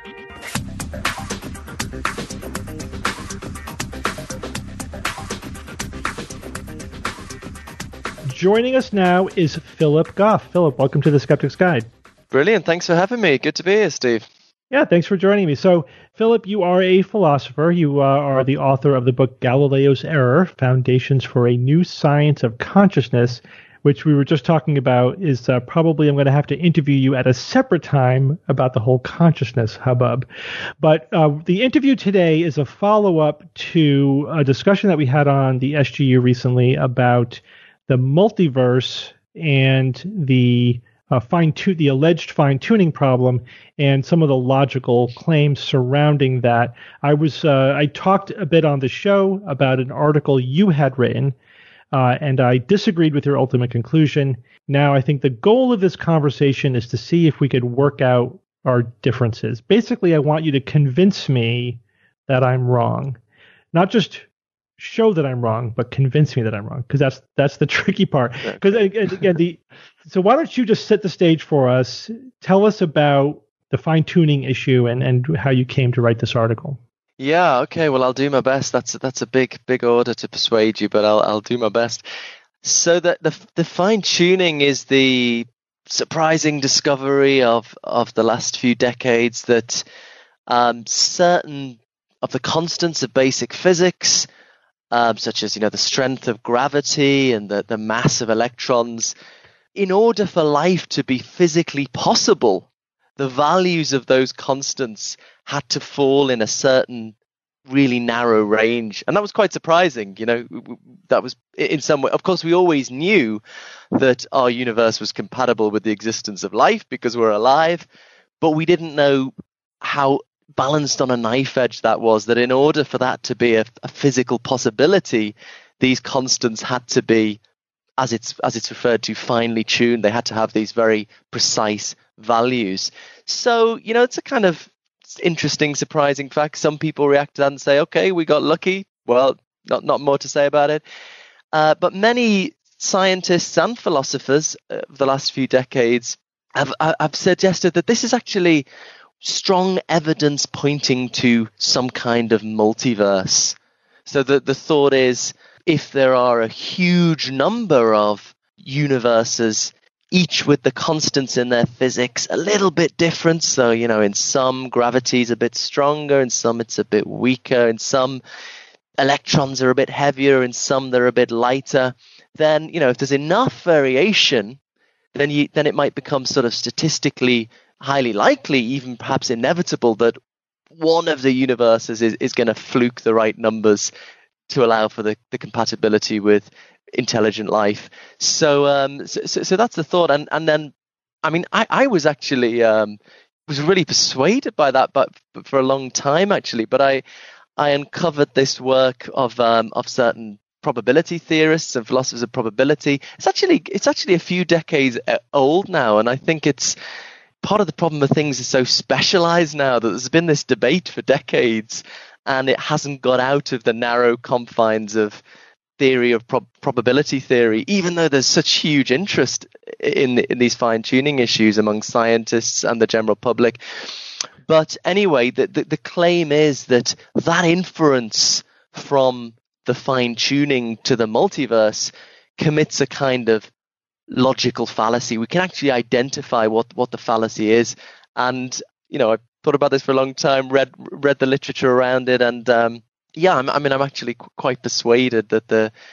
Joining us now is Philip Goff. Philip, welcome to the Skeptic's Guide. Brilliant. Thanks for having me. Good to be here, Steve. Yeah, thanks for joining me. So, Philip, you are a philosopher. You are the author of the book Galileo's Error, Foundations for a New Science of Consciousness, which we were just talking about is probably I'm going to have to interview you at a separate time about the whole consciousness hubbub. But the interview today is a follow-up to a discussion that we had on the SGU recently about the multiverse and the the alleged fine-tuning problem and some of the logical claims surrounding that. I talked a bit on the show about an article you had written, and I disagreed with your ultimate conclusion. Now, I think the goal of this conversation is to see if we could work out our differences. Basically, I want you to convince me that I'm wrong. Not just show that I'm wrong, but convince me that I'm wrong, because that's the tricky part. Because again, so why don't you just set the stage for us? Tell us about the fine-tuning issue and how you came to write this article. Yeah, okay. Well, I'll do my best. That's a big order to persuade you, but I'll do my best. So that the fine-tuning is the surprising discovery of the last few decades that certain of the constants of basic physics, such as the strength of gravity and the mass of electrons, in order for life to be physically possible, the values of those constants had to fall in a certain really narrow range. And that was quite surprising. That was in some way, of course, we always knew that our universe was compatible with the existence of life because we're alive, but we didn't know how balanced on a knife edge that was, that in order for that to be a physical possibility, these constants had to be, as it's referred to, finely tuned. They had to have these very precise values. So, it's a kind of interesting, surprising fact. Some people react to that and say, okay, we got lucky. Well, not more to say about it. But many scientists and philosophers of the last few decades I've suggested that this is actually strong evidence pointing to some kind of multiverse. So the thought is, if there are a huge number of universes, each with the constants in their physics a little bit different, so, in some gravity is a bit stronger, in some it's a bit weaker, in some electrons are a bit heavier, in some they're a bit lighter, then, if there's enough variation, then it might become sort of statistically highly likely, even perhaps inevitable, that one of the universes is going to fluke the right numbers to allow for the compatibility with intelligent life. So that's the thought. And then, I was actually was really persuaded by that, but for a long time actually. But I uncovered this work of certain probability theorists and philosophers of probability. It's actually a few decades old now, and I think it's part of the problem of things is so specialized now that there's been this debate for decades, and it hasn't got out of the narrow confines of theory of probability theory, even though there's such huge interest in these fine-tuning issues among scientists and the general public. But anyway, the claim is that inference from the fine-tuning to the multiverse commits a kind of logical fallacy. We can actually identify what the fallacy is. And, I thought about this for a long time, read the literature around it, and I'm actually quite persuaded that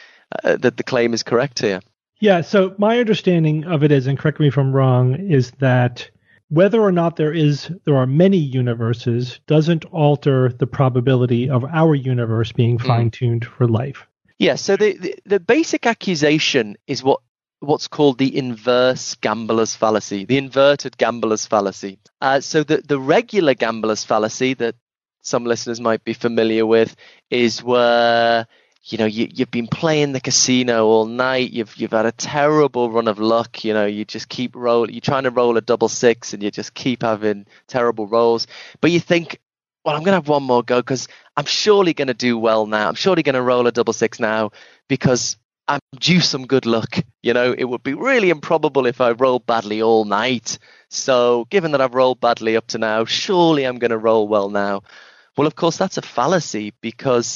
the claim is correct here. Yeah, so my understanding of it is, and correct me if I'm wrong, is that whether or not there are many universes doesn't alter the probability of our universe being fine-tuned for life. Yeah, so the basic accusation is what's called the inverse gambler's fallacy, the inverted gambler's fallacy. So the regular gambler's fallacy that some listeners might be familiar with is where you've been playing the casino all night, you've had a terrible run of luck, you just keep you're trying to roll a double six and you just keep having terrible rolls, but you think, well, I'm going to have one more go because I'm surely going to do well now. I'm surely going to roll a double six now because I'm due some good luck. It would be really improbable if I rolled badly all night. So given that I've rolled badly up to now, surely I'm going to roll well now. Well, of course, that's a fallacy, because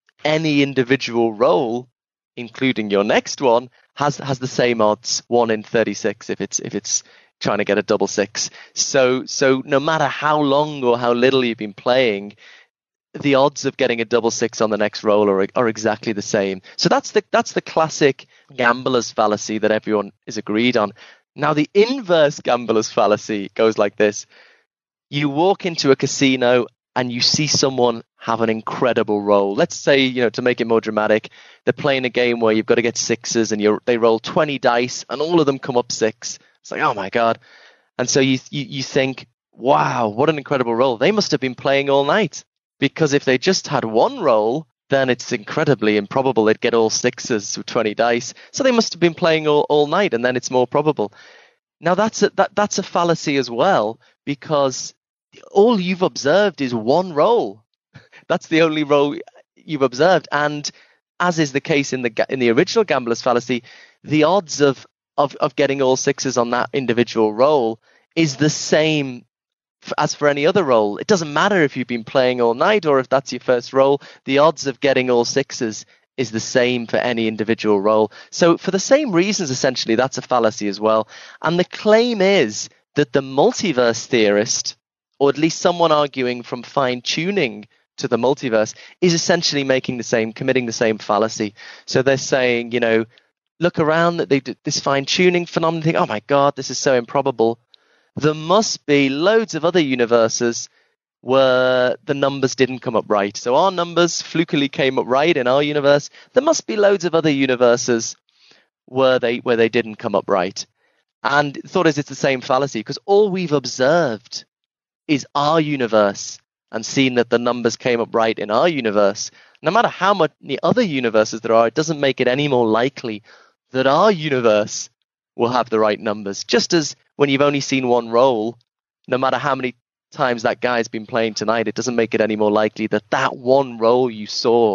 any individual roll, including your next one, has the same odds, 1 in 36 if it's trying to get a double six. So no matter how long or how little you've been playing, the odds of getting a double six on the next roll are exactly the same. So that's the classic gambler's fallacy that everyone is agreed on. Now, the inverse gambler's fallacy goes like this. You walk into a casino and you see someone have an incredible roll. Let's say, to make it more dramatic, they're playing a game where you've got to get sixes and they roll 20 dice and all of them come up six. It's like, oh my God. And so you think, wow, what an incredible roll. They must have been playing all night, because if they just had one roll, then it's incredibly improbable they'd get all sixes with 20 dice. So they must have been playing all night, and then it's more probable. Now that's a fallacy as well, because all you've observed is one roll. That's the only roll you've observed. And as is the case in the original gambler's fallacy, the odds of getting all sixes on that individual roll is the same as for any other roll. It doesn't matter if you've been playing all night or if that's your first roll. The odds of getting all sixes is the same for any individual roll. So for the same reasons, essentially, that's a fallacy as well. And the claim is that the multiverse theorist, or at least someone arguing from fine-tuning to the multiverse, is essentially committing the same fallacy. So they're saying, look around, that they did this fine-tuning phenomenon, think, oh my God, this is so improbable. There must be loads of other universes where the numbers didn't come up right. So our numbers flukily came up right in our universe. There must be loads of other universes where they didn't come up right. And the thought is it's the same fallacy, because all we've observed is our universe and seen that the numbers came up right in our universe. No matter how many other universes there are, it doesn't make it any more likely that our universe will have the right numbers. Just as when you've only seen one roll, no matter how many times that guy's been playing tonight, it doesn't make it any more likely that one roll you saw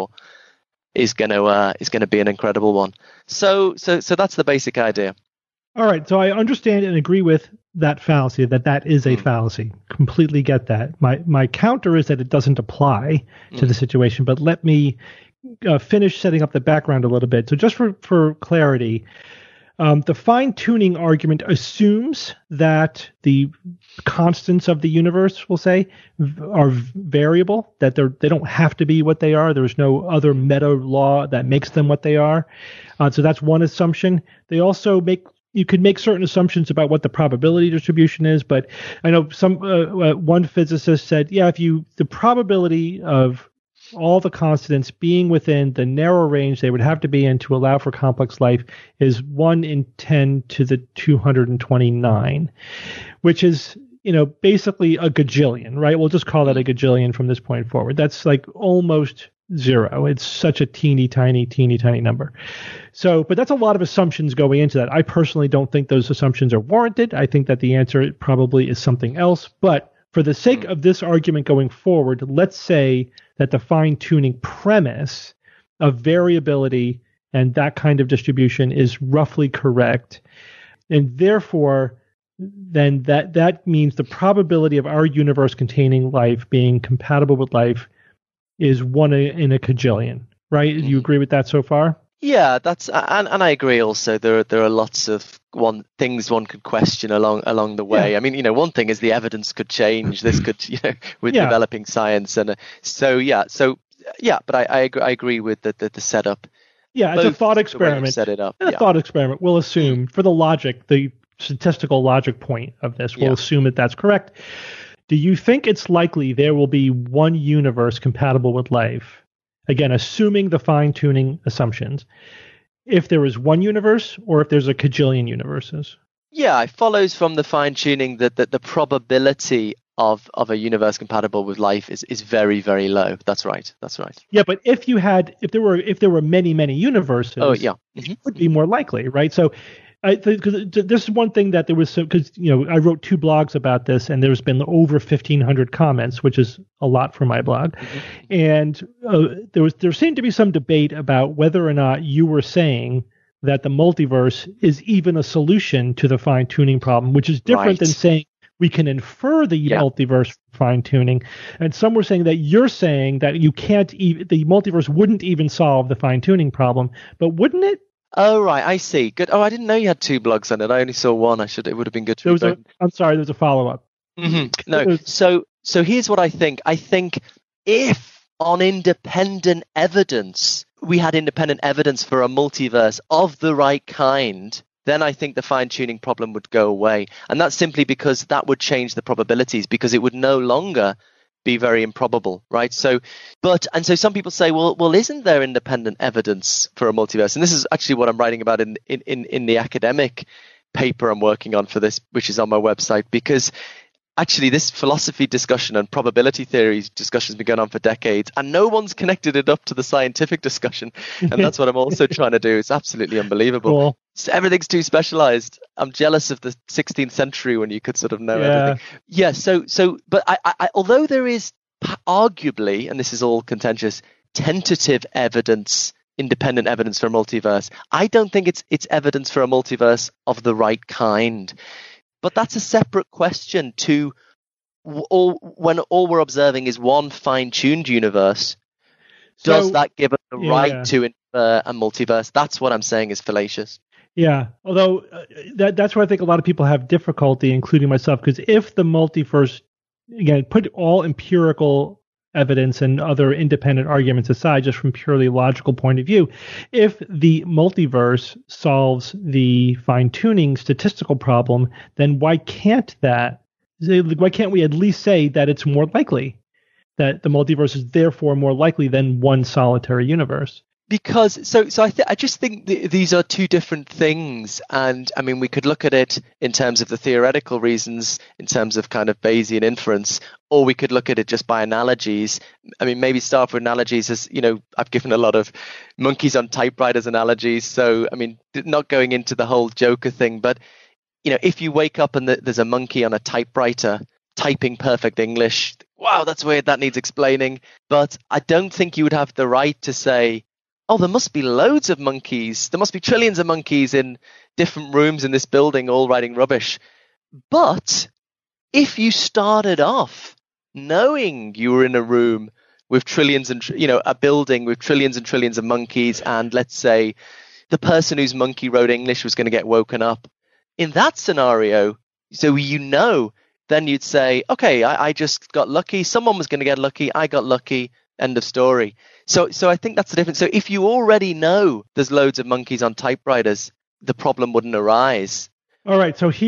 is going to be an incredible one. So that's the basic idea. All right, so I understand and agree with that fallacy, that is a fallacy. Completely get that. My counter is that it doesn't apply to the situation, but let me finish setting up the background a little bit. So just for clarity, the fine-tuning argument assumes that the constants of the universe, we'll say, are variable, that they don't have to be what they are. There's no other meta law that makes them what they are. So that's one assumption. They also you could make certain assumptions about what the probability distribution is, but I know one physicist said, the probability of all the constants being within the narrow range they would have to be in to allow for complex life is 1 in 10 to the 229, which is, basically a gajillion, right? We'll just call that a gajillion from this point forward. That's like almost zero. It's such a teeny tiny number. So, but that's a lot of assumptions going into that. I personally don't think those assumptions are warranted. I think that the answer probably is something else, but for the sake of this argument going forward, let's say that the fine-tuning premise of variability and that kind of distribution is roughly correct. And therefore, then that means the probability of our universe containing life being compatible with life is 1 in a cajillion, right? Do you agree with that so far? Yeah, that's and I agree. Also, there are lots of things one could question along the way. Yeah. I mean, one thing is the evidence could change. This could, with developing science, and But I agree with the setup. Yeah, it's a thought experiment. Set it up. A thought experiment. We'll assume for the statistical logic point of this, we'll assume that that's correct. Do you think it's likely there will be one universe compatible with life? Again, assuming the fine-tuning assumptions, if there is one universe or if there's a cajillion universes? Yeah, it follows from the fine-tuning that the probability of a universe compatible with life is very, very low. That's right. Yeah, but if there were many universes, it would be more likely, right? So this is one thing that there was, because I wrote 2 blogs about this, and there's been over 1,500 comments, which is a lot for my blog, and there seemed to be some debate about whether or not you were saying that the multiverse is even a solution to the fine-tuning problem, which is different than saying we can infer the multiverse fine-tuning. And some were saying that you're saying that you can't the multiverse wouldn't even solve the fine-tuning problem, but wouldn't it? Oh, right. I see. Good. Oh, I didn't know you had 2 blogs on it. I only saw one. It would have been good to read. I'm sorry. There's a follow-up. Mm-hmm. No. So here's what I think. I think if on independent evidence, we had independent evidence for a multiverse of the right kind, then I think the fine-tuning problem would go away. And that's simply because that would change the probabilities, because it would no longer be very improbable, right? So some people say, well, isn't there independent evidence for a multiverse? And this is actually what I'm writing about in the academic paper I'm working on for this, which is on my website, because actually this philosophy discussion and probability theory discussion has been going on for decades, and no one's connected it up to the scientific discussion. And that's what I'm also trying to do. It's absolutely unbelievable. Cool. So everything's too specialized. I'm jealous of the 16th century when you could sort of know everything. Yeah. But I although there is arguably, and this is all contentious, tentative evidence, independent evidence for a multiverse, I don't think it's evidence for a multiverse of the right kind. But that's a separate question to when all we're observing is one fine-tuned universe. Does that give us the right to infer a multiverse? That's what I'm saying is fallacious. Yeah, although that's where I think a lot of people have difficulty, including myself, because if the multiverse, again, put all empirical evidence and other independent arguments aside, just from purely logical point of view, if the multiverse solves the fine-tuning statistical problem, then why can't we at least say that it's more likely that the multiverse is therefore more likely than one solitary universe? Because I just think these are 2 different things, and I mean we could look at it in terms of the theoretical reasons, in terms of kind of Bayesian inference, or we could look at it just by analogies. I mean, maybe start with analogies, as I've given a lot of monkeys on typewriters analogies. So I mean, not going into the whole Joker thing, but if you wake up and there's a monkey on a typewriter typing perfect English, wow, that's weird. That needs explaining. But I don't think you would have the right to say, oh, there must be loads of monkeys. There must be trillions of monkeys in different rooms in this building all writing rubbish. But if you started off knowing you were in a room with trillions and, a building with trillions and trillions of monkeys, and let's say the person whose monkey wrote English was going to get woken up, in that scenario, so then you'd say, okay, I just got lucky. Someone was going to get lucky. I got lucky. End of story. So I think that's the difference. So if you already know there's loads of monkeys on typewriters, the problem wouldn't arise. All right. So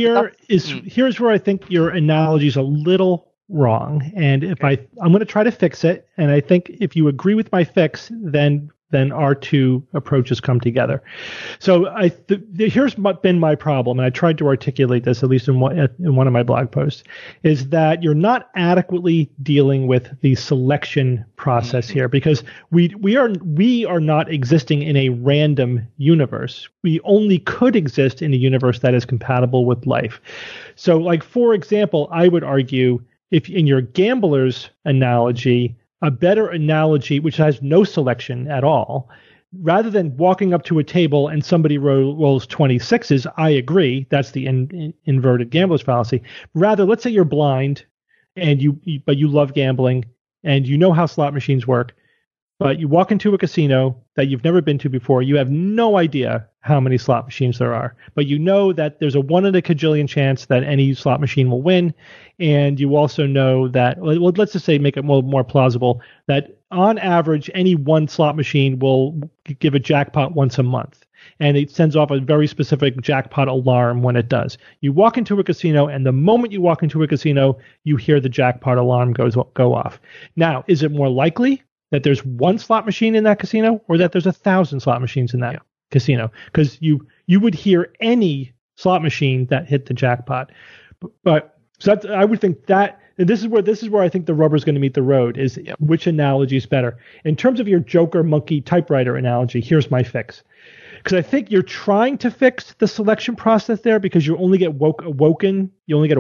here's where I think your analogy is a little wrong. And I'm going to try to fix it. And I think if you agree with my fix, then our two approaches come together. So here's been my problem, and I tried to articulate this, at least in one of my blog posts, is that you're not adequately dealing with the selection process here, because we are not existing in a random universe. We only could exist in a universe that is compatible with life. So, like, for example, I would argue, if in your gambler's analogy, a better analogy, which has no selection at all, rather than walking up to a table and somebody rolls 26s, I agree, that's the inverted gambler's fallacy. Rather, let's say you're blind and but you love gambling and you know how slot machines work, but you walk into a casino that you've never been to before. You have no idea how many slot machines there are, but you know that there's a 1 in a cajillion chance that any slot machine will win. And you also know that, well, let's just say, make it more plausible, that on average, any one slot machine will give a jackpot once a month. And it sends off a very specific jackpot alarm when it does. You walk into a casino, and the moment you walk into a casino, you hear the jackpot alarm go off. Now, is it more likely that there's one slot machine in that casino, or that there's 1,000 slot machines in that casino? Because you would hear any slot machine that hit the jackpot. But so I would think that, and this is where I think the rubber's going to meet the road, is which analogy is better. In terms of your Joker monkey typewriter analogy, here's my fix. Because I think you're trying to fix the selection process there, because you only get woken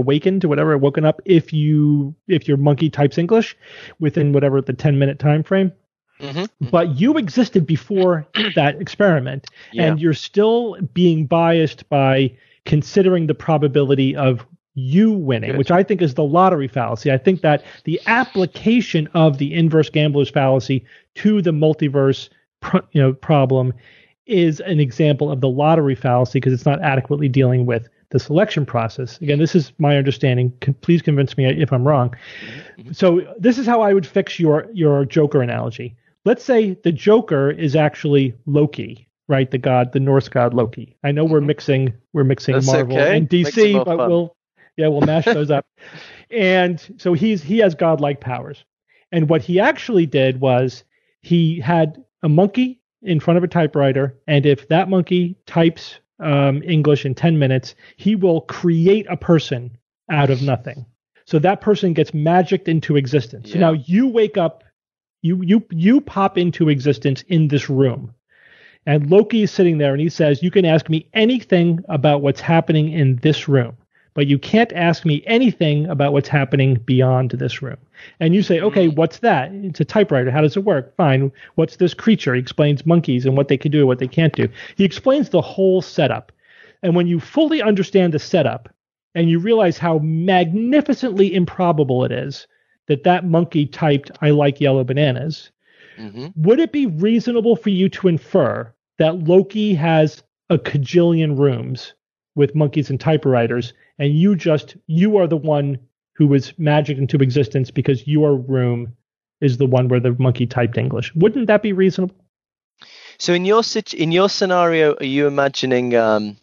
up if your monkey types English within whatever the 10-minute time frame. Mm-hmm. But you existed before that experiment, and you're still being biased by considering the probability of you winning, which I think is the lottery fallacy. I think that the application of the inverse gambler's fallacy to the multiverse problem is an example of the lottery fallacy, because it's not adequately dealing with the selection process. Again, this is my understanding. Please convince me if I'm wrong. Mm-hmm. So this is how I would fix your Joker analogy. Let's say the Joker is actually Loki, right? The Norse god Loki. I know we're mixing That's Marvel and DC, but we'll mash those up. And so he has godlike powers. And what he actually did was he had a monkey in front of a typewriter, and if that monkey types English in 10 minutes, he will create a person out of nothing. So that person gets magicked into existence. Yeah. So now you wake up, you pop into existence in this room, and Loki is sitting there, and he says, you can ask me anything about what's happening in this room, but you can't ask me anything about what's happening beyond this room. And you say, okay, what's that? It's a typewriter. How does it work? Fine. What's this creature? He explains monkeys and what they can do and what they can't do. He explains the whole setup. And when you fully understand the setup, and you realize how magnificently improbable it is that monkey typed, I like yellow bananas, would it be reasonable for you to infer that Loki has a cajillion rooms with monkeys and typewriters, and you are the one who was magicked into existence because your room is the one where the monkey typed English? Wouldn't that be reasonable? So in your scenario, are you imagining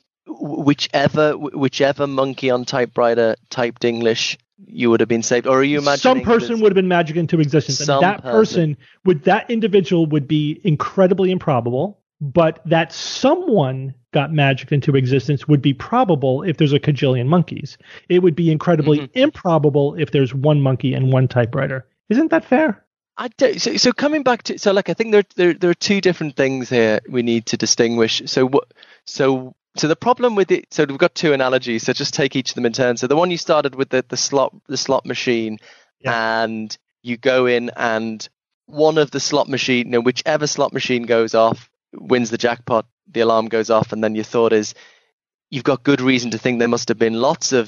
whichever monkey on typewriter typed English, you would have been saved, or are you imagining some person would have been magicked into existence, and that individual would be incredibly improbable, but that someone got magicked into existence would be probable if there's a cajillion monkeys. It would be incredibly improbable if there's one monkey and one typewriter. Isn't that fair? So coming back to, I think there are two different things here we need to distinguish. So the problem with it, so we've got two analogies, so just take each of them in turn. So the one you started with, the slot machine, and you go in, and one of the slot machine, whichever slot machine goes off wins the jackpot, the alarm goes off, and then your thought is, you've got good reason to think there must have been lots of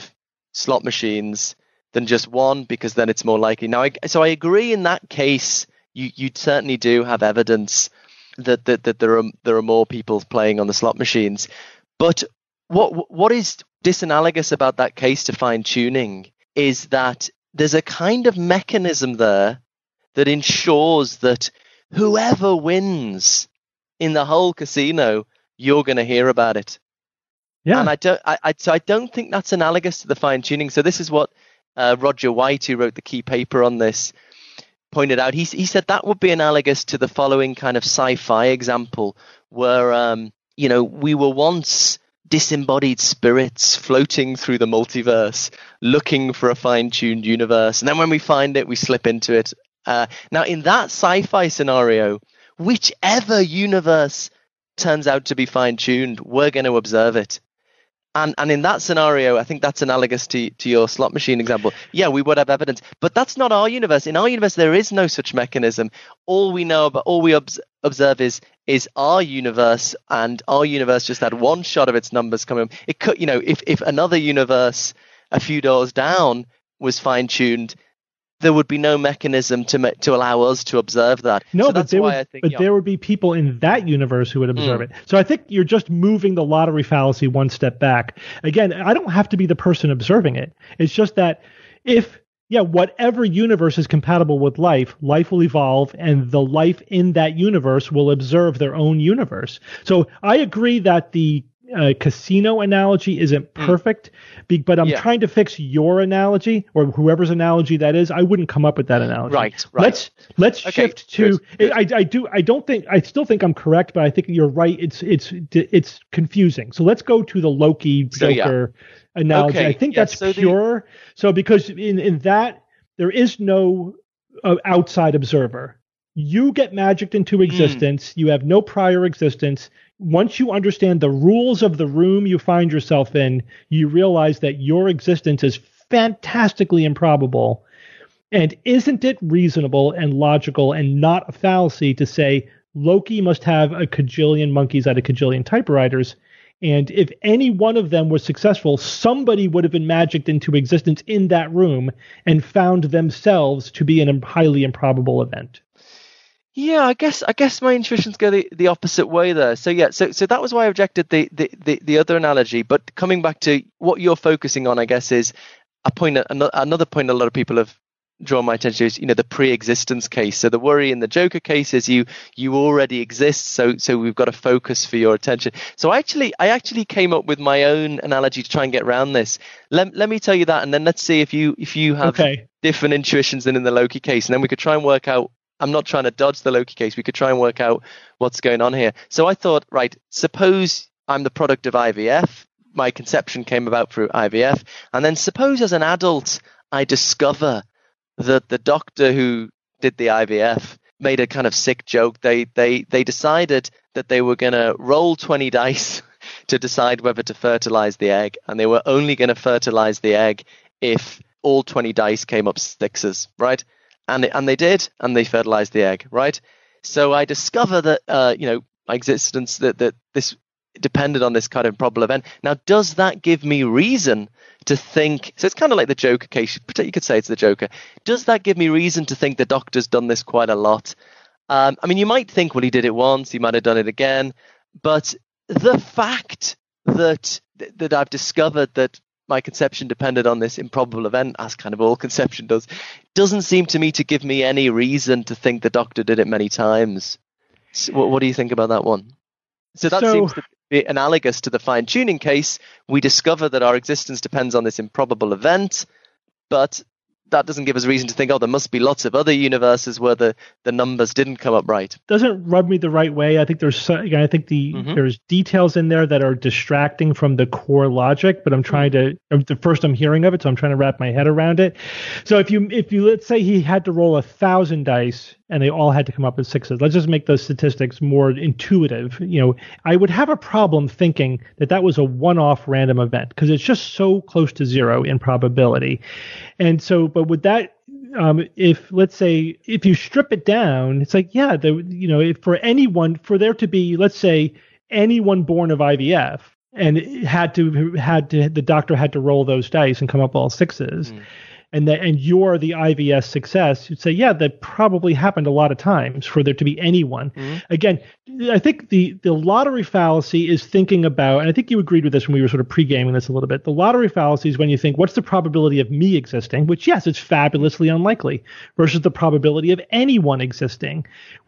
slot machines than just one, because then it's more likely. Now, I agree in that case, you certainly do have evidence that there are more people playing on the slot machines. But what is disanalogous about that case to fine tuning is that there's a kind of mechanism there that ensures that whoever wins in the whole casino, you're going to hear about it. Yeah. And I don't think that's analogous to the fine tuning. So this is what Roger White, who wrote the key paper on this, pointed out. He said that would be analogous to the following kind of sci-fi example where, we were once disembodied spirits floating through the multiverse, looking for a fine-tuned universe. And then when we find it, we slip into it. Now, in that sci-fi scenario, whichever universe turns out to be fine-tuned, we're going to observe it. And in that scenario, I think that's analogous to your slot machine example. Yeah, we would have evidence, but that's not our universe. In our universe, there is no such mechanism. All we know about, all we observe is our universe, and our universe just had one shot of its numbers coming. It could, if another universe a few doors down was fine-tuned, there would be no mechanism to allow us to observe that. No, so that's why I think. But there would be people in that universe who would observe it. So I think you're just moving the lottery fallacy one step back. Again, I don't have to be the person observing it. It's just that whatever universe is compatible with life will evolve, and the life in that universe will observe their own universe. So I agree that the casino analogy isn't perfect, but I'm trying to fix your analogy, or whoever's analogy that is. I wouldn't come up with that analogy. Right. Let's shift to. I still think I'm correct, but I think you're right. It's confusing. So let's go to the Loki Joker analogy. I think that's pure. So because in that there is no outside observer. You get magicked into existence. You have no prior existence. Once you understand the rules of the room you find yourself in, you realize that your existence is fantastically improbable. And isn't it reasonable and logical and not a fallacy to say Loki must have a cajillion monkeys at a cajillion typewriters? And if any one of them was successful, somebody would have been magicked into existence in that room and found themselves to be a highly improbable event. Yeah, I guess my intuitions go the opposite way there. So that was why I objected the other analogy. But coming back to what you're focusing on, I guess, is another point a lot of people have drawn my attention to is the pre-existence case. So the worry in the Joker case is you already exist, so we've got to focus for your attention. So I actually came up with my own analogy to try and get around this. Let me tell you that, and then let's see if you have different intuitions than in the Loki case, and then we could try and work out. I'm not trying to dodge the Loki case. We could try and work out what's going on here. So I thought, right, suppose I'm the product of IVF. My conception came about through IVF. And then suppose as an adult, I discover that the doctor who did the IVF made a kind of sick joke. They decided that they were going to roll 20 dice to decide whether to fertilize the egg. And they were only going to fertilize the egg if all 20 dice came up sixes, right? And they did, and they fertilized the egg, right? So I discover that, my existence, that this depended on this kind of improbable event. Now, does that give me reason to think, so it's kind of like the Joker case, you could say it's the Joker. Does that give me reason to think the doctor's done this quite a lot? You might think, well, he did it once, he might have done it again, but the fact that I've discovered that my conception depended on this improbable event, as kind of all conception does, doesn't seem to me to give me any reason to think the doctor did it many times. So what do you think about that one? So that seems to be analogous to the fine-tuning case. We discover that our existence depends on this improbable event, but that doesn't give us reason to think, there must be lots of other universes where the numbers didn't come up right. Doesn't rub me the right way. I think there's details in there that are distracting from the core logic, but I'm trying to, the first I'm hearing of it, so I'm trying to wrap my head around it. So if you let's say he had to roll 1,000 dice and they all had to come up with sixes. Let's just make those statistics more intuitive. I would have a problem thinking that was a one-off random event because it's just so close to zero in probability. And so, but with that, if you strip it down, it's like, for there to be, let's say, anyone born of IVF, and the doctor had to roll those dice and come up all sixes. And you're the IVS success, you'd say, yeah, that probably happened a lot of times for there to be anyone. Again, I think the lottery fallacy is thinking about, and I think you agreed with this when we were sort of pre-gaming this a little bit, the lottery fallacy is when you think, what's the probability of me existing? Which, yes, it's fabulously unlikely, versus the probability of anyone existing,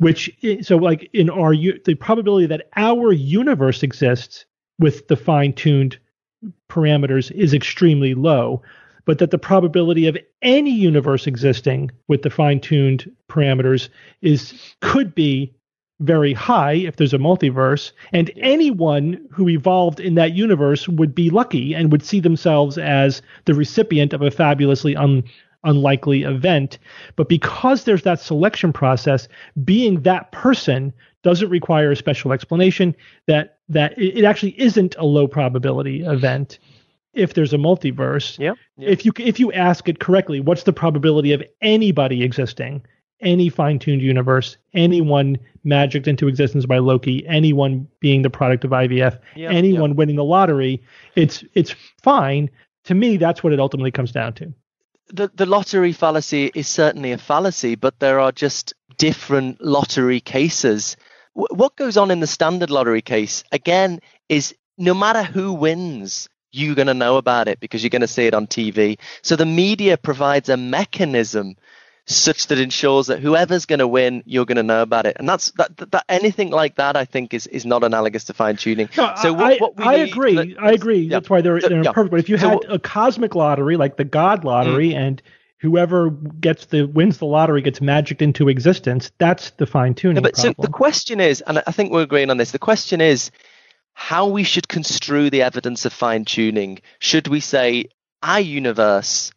so like the probability that our universe exists with the fine-tuned parameters is extremely low, but that the probability of any universe existing with the fine-tuned parameters could be very high if there's a multiverse, and anyone who evolved in that universe would be lucky and would see themselves as the recipient of a fabulously unlikely event. But because there's that selection process, being that person doesn't require a special explanation, that it actually isn't a low probability event. If there's a multiverse, if you ask it correctly, what's the probability of anybody existing, any fine-tuned universe, anyone magicked into existence by Loki, anyone being the product of IVF, anyone winning the lottery, it's fine. To me, that's what it ultimately comes down to. The lottery fallacy is certainly a fallacy, but there are just different lottery cases. What goes on in the standard lottery case, again, is no matter who wins, you're going to know about it because you're going to see it on TV. So the media provides a mechanism such that ensures that whoever's going to win, you're going to know about it. And that anything like that, I think, is not analogous to fine tuning. No, so I agree. I agree. That's why they're imperfect. But if you had a cosmic lottery like the God lottery, and whoever wins the lottery gets magicked into existence, that's the fine tuning. But so the question is, and I think we're agreeing on this. The question is how we should construe the evidence of fine tuning. Should we say our universe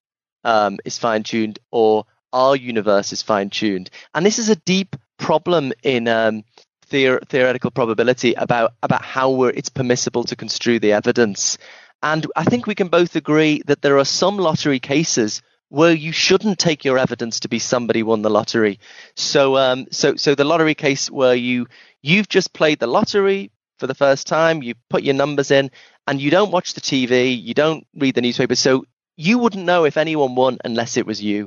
is fine tuned, or our universe is fine-tuned? And this is a deep problem in theoretical probability about how it's permissible to construe the evidence. And I think we can both agree that there are some lottery cases where you shouldn't take your evidence to be somebody won the lottery. So the lottery case where you've just played the lottery for the first time, you put your numbers in, and you don't watch the TV, you don't read the newspaper, so you wouldn't know if anyone won unless it was you.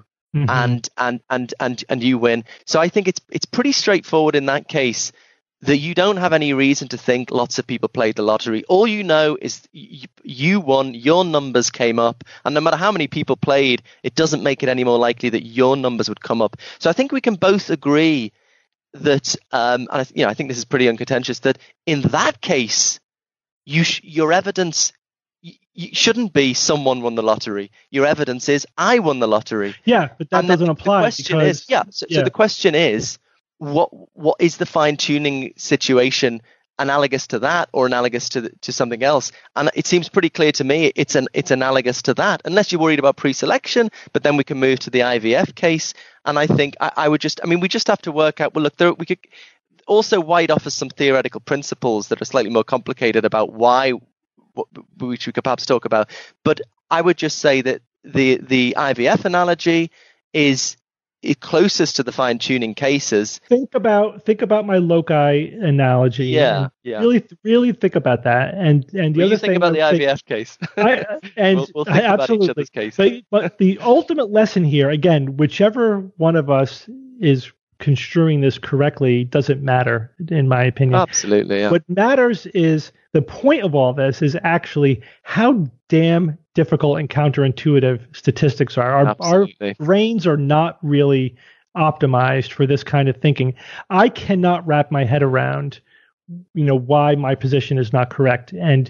And you win. So I think it's pretty straightforward in that case that you don't have any reason to think lots of people played the lottery. All you know is you won, your numbers came up, and no matter how many people played, it doesn't make it any more likely that your numbers would come up. So I think we can both agree that, and I think this is pretty uncontentious, that in that case, your evidence shouldn't be someone won the lottery. Your evidence is I won the lottery. Yeah, but that doesn't apply. So the question is, what is the fine tuning situation analogous to that, or analogous to something else? And it seems pretty clear to me it's analogous to that, unless you're worried about pre-selection. But then we can move to the IVF case, and I think we just have to work out. Well, look, we could also White offers some theoretical principles that are slightly more complicated about why, which we could perhaps talk about. But I would just say that the IVF analogy is closest to the fine tuning cases. Think about my loci analogy. Yeah. Really think about that. And the other thing about the IVF case. We'll think about each other's case. But the ultimate lesson here, again, whichever one of us is construing this correctly doesn't matter, in my opinion. Absolutely. Yeah. What matters is the point of all this is actually how damn difficult and counterintuitive statistics are. Our brains are not really optimized for this kind of thinking. I cannot wrap my head around, why my position is not correct. And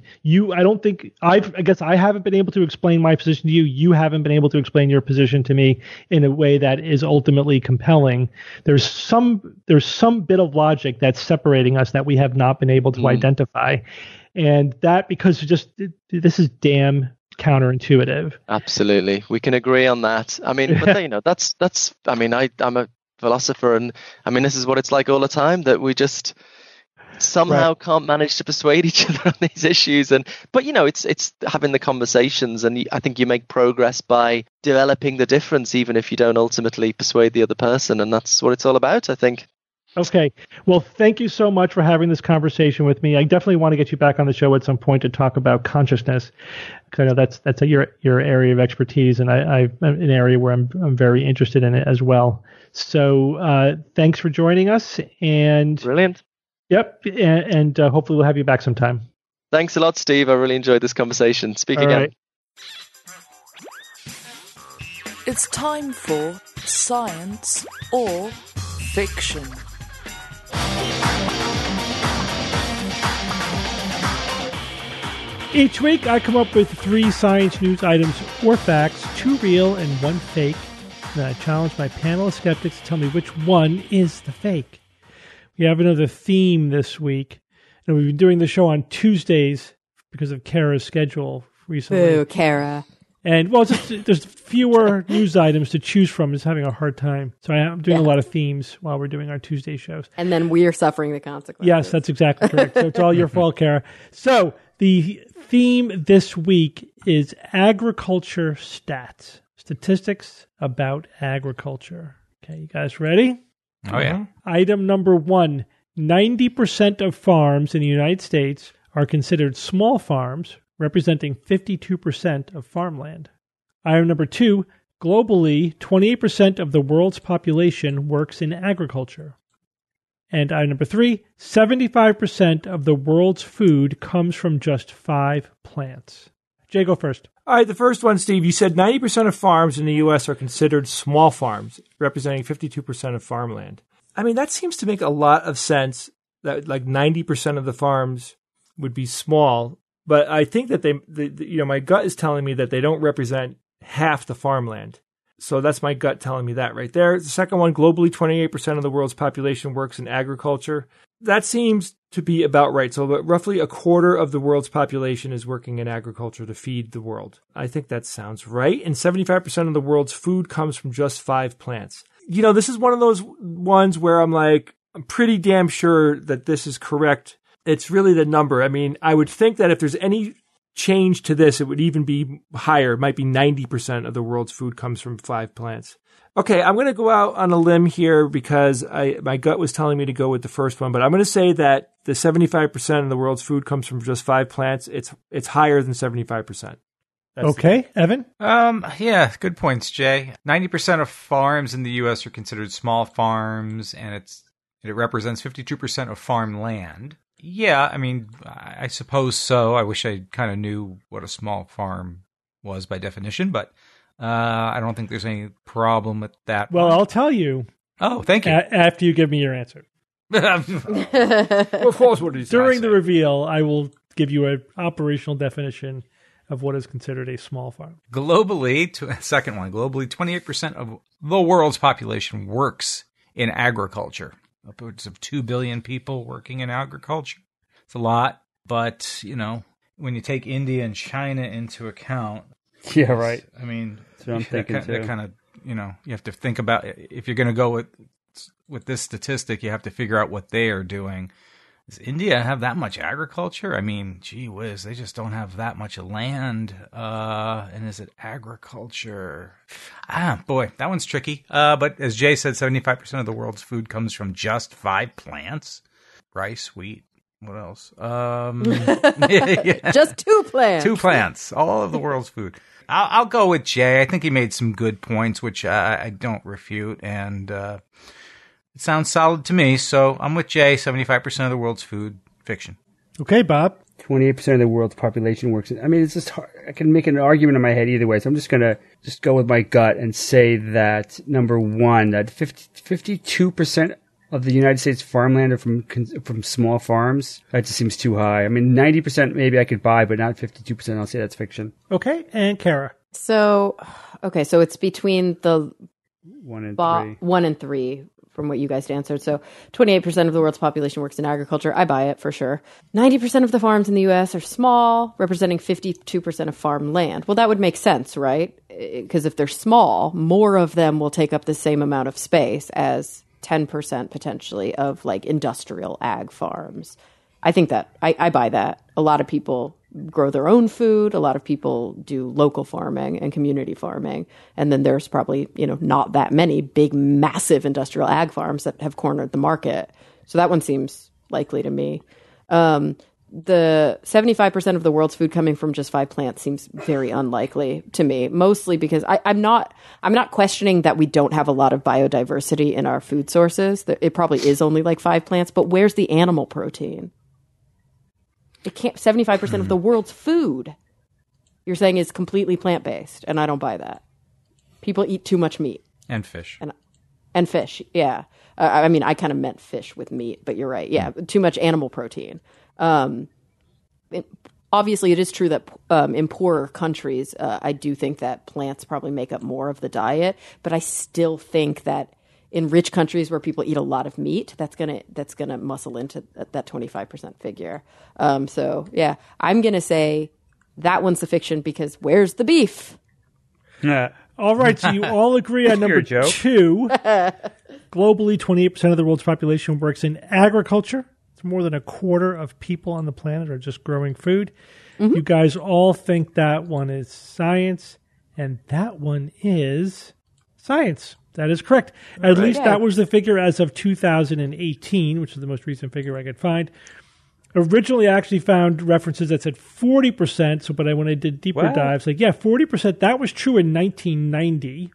I guess I haven't been able to explain my position to you. You haven't been able to explain your position to me in a way that is ultimately compelling. There's some bit of logic that's separating us that we have not been able to identify. And that because this is damn counterintuitive. Absolutely. We can agree on that. I mean, but that's I'm a philosopher, and I mean, this is what it's like all the time, that we just somehow can't manage to persuade each other on these issues. But it's having the conversations, and I think you make progress by developing the difference, even if you don't ultimately persuade the other person, and that's what it's all about, I think. Okay. Well, thank you so much for having this conversation with me. I definitely want to get you back on the show at some point to talk about consciousness. Because I know that's your area of expertise, and I'm an area where I'm very interested in it as well. So thanks for joining us. And brilliant. Yep. And hopefully we'll have you back sometime. Thanks a lot, Steve. I really enjoyed this conversation. Speak again. Right. It's time for Science or Fiction. Each week, I come up with 3 science news items or facts, 2 real and 1 fake. And I challenge my panel of skeptics to tell me which one is the fake. We have another theme this week. And we've been doing the show on Tuesdays because of Kara's schedule recently. Boo, Kara. And, well, there's fewer news items to choose from. It's having a hard time. So I'm doing a lot of themes while we're doing our Tuesday shows. And then we are suffering the consequences. Yes, that's exactly correct. So it's all your fault, Kara. So the theme this week is agriculture stats. Statistics about agriculture. Okay, you guys ready? Oh, yeah. Item number 1, 90% of farms in the United States are considered small farms, representing 52% of farmland. Item number 2, globally, 28% of the world's population works in agriculture. And item number 3, 75% of the world's food comes from just 5 plants. Jay, go first. All right, the first one, Steve, you said 90% of farms in the U.S. are considered small farms, representing 52% of farmland. I mean, that seems to make a lot of sense that like 90% of the farms would be small. But I think that my gut is telling me that they don't represent half the farmland. So that's my gut telling me that right there. The second one, globally, 28% of the world's population works in agriculture. That seems to be about right. So roughly a quarter of the world's population is working in agriculture to feed the world. I think that sounds right. And 75% of the world's food comes from just 5 plants. You know, this is one of those ones where I'm pretty damn sure that this is correct. It's really the number. I mean, I would think that if there's any change to this, it would even be higher. It might be 90% of the world's food comes from 5 plants. Okay, I'm going to go out on a limb here because my gut was telling me to go with the first one, but I'm going to say that the 75% of the world's food comes from just 5 plants. It's higher than 75%. Okay, Evan? Yeah, good points, Jay. 90% of farms in the U.S. are considered small farms, and it represents 52% of farmland. Yeah, I mean, I suppose so. I wish I kind of knew what a small farm was by definition, but I don't think there's any problem with that. Well, I'll tell you. Oh, thank you. After you give me your answer. Of course, what did you say? During the reveal, I will give you an operational definition of what is considered a small farm. Globally, second one, globally, 28% of the world's population works in agriculture. Upwards of 2 billion people working in agriculture. It's a lot, but, you know, when you take India and China into account... Yeah, right. I mean, that's what I'm thinking too. That kind of, you know, you have to think about, if you're going to go with this statistic, you have to figure out what they are doing. Does India have that much agriculture? I mean, gee whiz, they just don't have that much land. And is it agriculture? Boy, that one's tricky. But as Jay said, 75% of the world's food comes from just 5 plants. Rice, wheat, what else? Just 2 plants. 2 plants, all of the world's food. I'll go with Jay. I think he made some good points, which I don't refute. And it sounds solid to me, so I'm with Jay. 75% of the world's food, fiction. Okay, Bob. 28% of the world's population works. I mean, it's just hard. I can make an argument in my head either way, so I'm just going to go with my gut and say that, number 1, that 52% of the United States farmland are from small farms. That just seems too high. I mean, 90% maybe I could buy, but not 52%. I'll say that's fiction. Okay, and Kara. So it's between the 1 and 3. 1 and 3 from what you guys answered. So 28% of the world's population works in agriculture. I buy it for sure. 90% of the farms in the U.S. are small, representing 52% of farmland. Well, that would make sense, right? Because if they're small, more of them will take up the same amount of space as 10% potentially of like industrial ag farms. I think that I buy that. A lot of people grow their own food. A lot of people do local farming and community farming. And then there's probably, not that many big, massive industrial ag farms that have cornered the market. So that one seems likely to me. The 75% of the world's food coming from just 5 plants seems very unlikely to me, mostly because I'm not questioning that we don't have a lot of biodiversity in our food sources. It probably is only like 5 plants, but where's the animal protein? It can't. 75% of the world's food, you're saying, is completely plant-based, and I don't buy that. People eat too much meat. And fish. And fish, yeah. I mean, I kind of meant fish with meat, but you're right. Yeah, too much animal protein. Obviously, it is true that in poorer countries, I do think that plants probably make up more of the diet. But I still think that in rich countries where people eat a lot of meat, that's gonna muscle into that 25% figure. So yeah, I'm gonna say that one's the fiction because where's the beef? All right, so you all agree on number 2. Globally, 28% of the world's population works in agriculture. It's more than a quarter of people on the planet are just growing food. Mm-hmm. You guys all think that one is science, and that one is science. That is correct. At least that was the figure as of 2018, which is the most recent figure I could find. Originally, I actually found references that said 40%, but when I did deeper dives, 40%, that was true in 1990.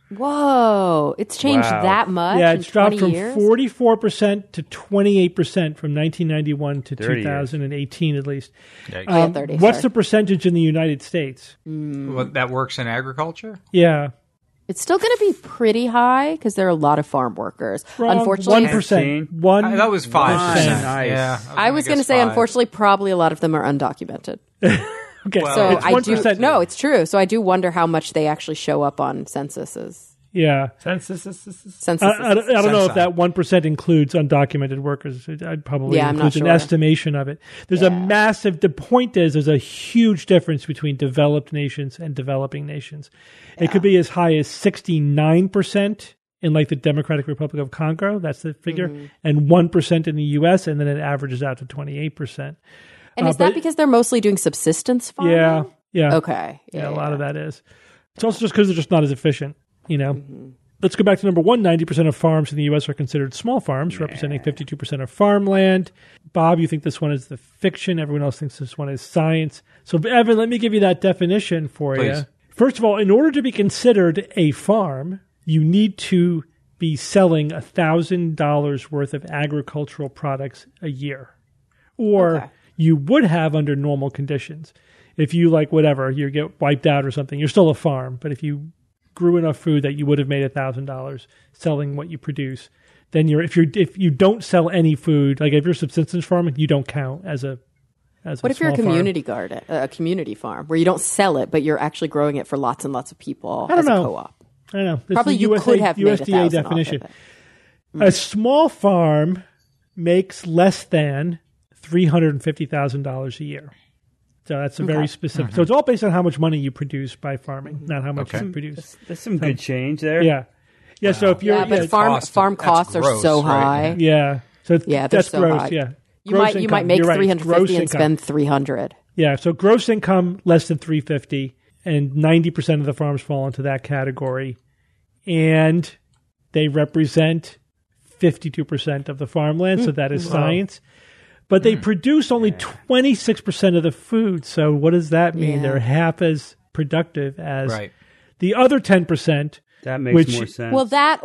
Whoa, it's changed that much. Yeah, it's dropped from years? 44% to 28% from 1991 to 2018, at least. 30, what's the percentage in the United States? Well, that works in agriculture? Yeah. It's still going to be pretty high because there are a lot of farm workers. Unfortunately, 1%. That was 5%. Nice. Yeah, I was going to say, unfortunately, probably a lot of them are undocumented. Okay, so it's 1%. No, it's true. So I do wonder how much they actually show up on censuses. Yeah. Censuses. I don't know if that 1% includes undocumented workers. I'd probably include an estimation of it. There's a massive, the point is there's a huge difference between developed nations and developing nations. It could be as high as 69% in like the Democratic Republic of Congo, that's the figure, and 1% in the U.S., and then it averages out to 28%. And is that because they're mostly doing subsistence farming? Yeah. Okay. Yeah, a lot of that is. It's also just because they're just not as efficient, Let's go back to number 1. 90% of farms in the U.S. are considered small farms, representing 52% of farmland. Bob, you think this one is the fiction. Everyone else thinks this one is science. So, Evan, let me give you that definition for you. First of all, in order to be considered a farm, you need to be selling $1,000 worth of agricultural products a year. Or you would have under normal conditions. If you you get wiped out or something, you're still a farm. But if you grew enough food that you would have made $1,000 selling what you produce, then if you don't sell any food, like if you're subsistence farming, you don't count as a what if you're a community garden, a community farm where you don't sell it, but you're actually growing it for lots and lots of people as a co-op? I don't know. This probably you could have made USDA definition. A small farm makes less than $350,000 a year. So that's a very specific. So it's all based on how much money you produce by farming, not how much you produce. That's some good change there. Yeah. Wow. So if you're but farm costs are so high. Right? Yeah. So that's so gross. High. Yeah. You might make 350 and spend 300. Yeah. So gross income less than 350, and 90% of the farms fall into that category, and they represent 52% of the farmland. So that is science. But they produce only 26% of the food. So what does that mean? They're half as productive as the other 10%. That makes more sense. Well, that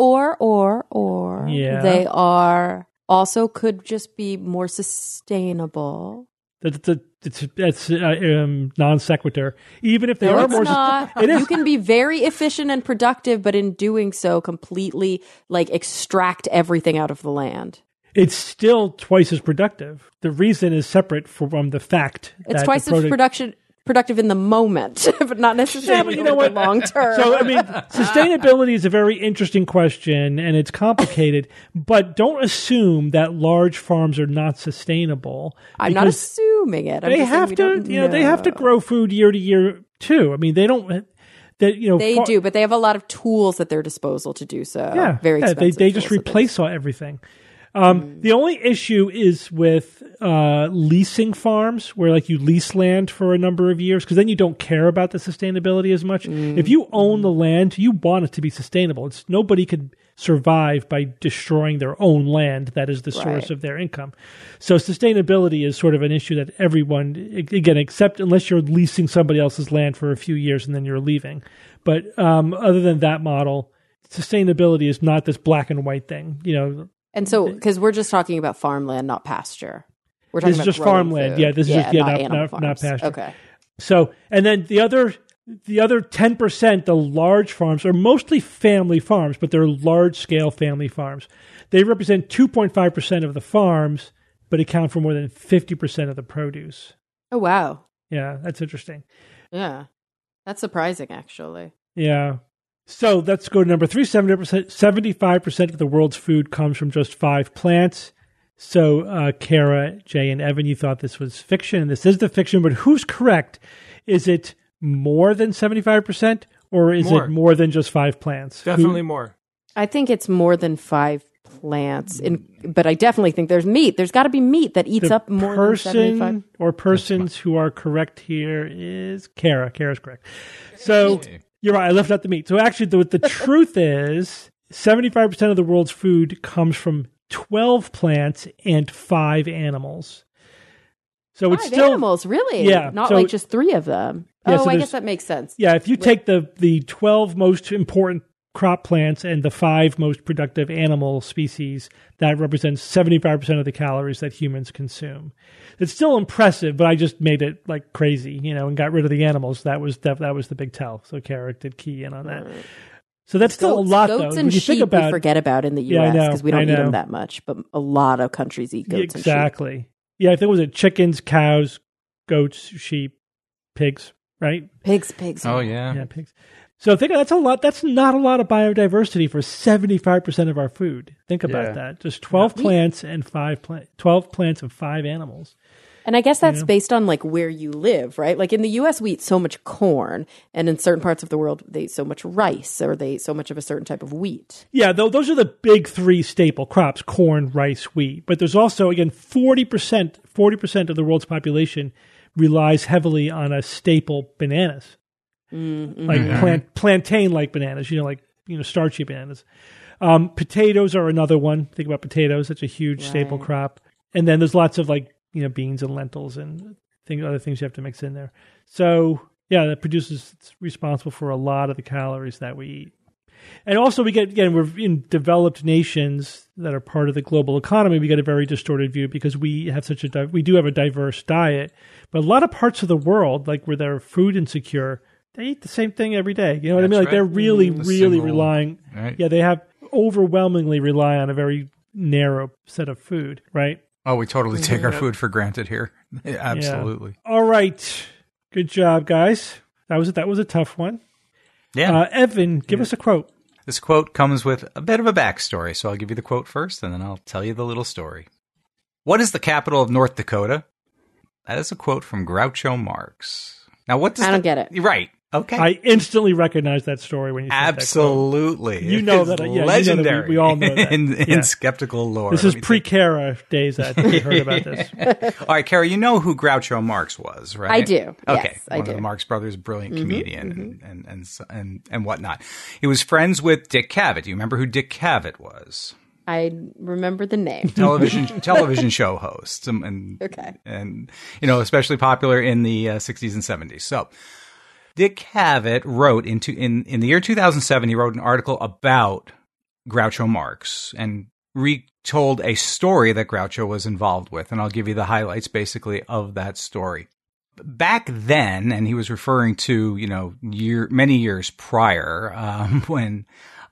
or they are also could just be more sustainable. That's non sequitur. Even if they are more, it is. You can be very efficient and productive, but in doing so, completely extract everything out of the land. It's still twice as productive. The reason is separate from the fact that it's twice as productive in the moment, but not necessarily in the long term. So, sustainability is a very interesting question, and it's complicated. But don't assume that large farms are not sustainable. I'm not assuming it. They have to, they have to grow food year to year too. They don't. They do, but they have a lot of tools at their disposal to do so. Yeah, very expensive. They just replace everything. The only issue is with leasing farms, where like you lease land for a number of years, because then you don't care about the sustainability as much. If you own the land, you want it to be sustainable. Nobody could survive by destroying their own land that is the source of their income. So sustainability is sort of an issue that everyone, again, except unless you're leasing somebody else's land for a few years and then you're leaving. But other than that model, sustainability is not this black and white thing, you know. And so, because we're just talking about farmland, not pasture. We're talking this about is just farmland. Food. Yeah, this is just not pasture. Okay. So, and then the other 10%, the large farms, are mostly family farms, but they're large-scale family farms. They represent 2.5% of the farms, but account for more than 50% of the produce. Oh, wow. Yeah, that's interesting. Yeah. That's surprising, actually. Yeah. So let's go to number 3. 75% of the world's food comes from just 5 plants. So, Kara, Jay, and Evan, you thought this was fiction, and this is the fiction, but who's correct? Is it more than 75%, or is it more than just 5 plants? Definitely more. I think it's more than 5 plants, but I definitely think there's meat. There's got to be meat that eats up more than 75. Or persons who are correct here is Kara. Kara's correct. So you're right. I left out the meat. So actually, the truth is 75% of the world's food comes from 12 plants and 5 animals. So it's still animals, really? Yeah. Not so, like just 3 of them. Yeah, so I guess that makes sense. Yeah, if you take the 12 most important crop plants and the 5 most productive animal species, that represents 75% of the calories that humans consume. It's still impressive, but I just made it like crazy, you know, and got rid of the animals. That was the big tell. So Kara did key in on that. Right. So that's still a lot, though. Goats and sheep we forget about in the U.S. because we don't eat them that much, but a lot of countries eat goats and sheep. Exactly. Yeah, I think it was chickens, cows, goats, sheep, pigs, right? Pigs. Oh, yeah. Yeah, pigs. So think that's a lot. That's not a lot of biodiversity for 75% of our food. Think about that. Just 12 plants and 12 plants and 5 animals. And I guess that's based on like where you live, right? Like in the U.S., we eat so much corn, and in certain parts of the world, they eat so much rice, or they eat so much of a certain type of wheat. Yeah, those are the big 3 staple crops: corn, rice, wheat. But there's also, again, 40% of the world's population relies heavily on a staple, bananas, like plantain-like bananas. Like starchy bananas. Potatoes are another one. Think about potatoes; that's a huge staple crop. And then there's lots of beans and lentils and other things you have to mix in there. So that it's responsible for a lot of the calories that we eat. And also we're in developed nations that are part of the global economy. We get a very distorted view because we have we do have a diverse diet, but a lot of parts of the world, like where they're food insecure, they eat the same thing every day. You know what I mean? Like they're really relying. Right. Yeah, they have overwhelmingly rely on a very narrow set of food, right? Oh, we totally take our food for granted here. Absolutely. Yeah. All right. Good job, guys. That was a tough one. Yeah. Evan, give us a quote. This quote comes with a bit of a backstory, so I'll give you the quote first, and then I'll tell you the little story. What is the capital of North Dakota? That is a quote from Groucho Marx. Now, what does I don't get it. Right. Okay. I instantly recognize that story when you said absolutely. That quote. You know that. Legendary. You know that we all know that. in skeptical lore. This is pre-Kara days that I heard about this. All right, Kara, you know who Groucho Marx was, right? I do. Okay. Yes, One of the Marx brothers, brilliant comedian and whatnot. He was friends with Dick Cavett. Do you remember who Dick Cavett was? I remember the name. Television show host. And especially popular in the 60s and 70s. So Dick Cavett wrote in the year 2007, he wrote an article about Groucho Marx and retold a story that Groucho was involved with. And I'll give you the highlights basically of that story. Back then, and he was referring to, many years prior, when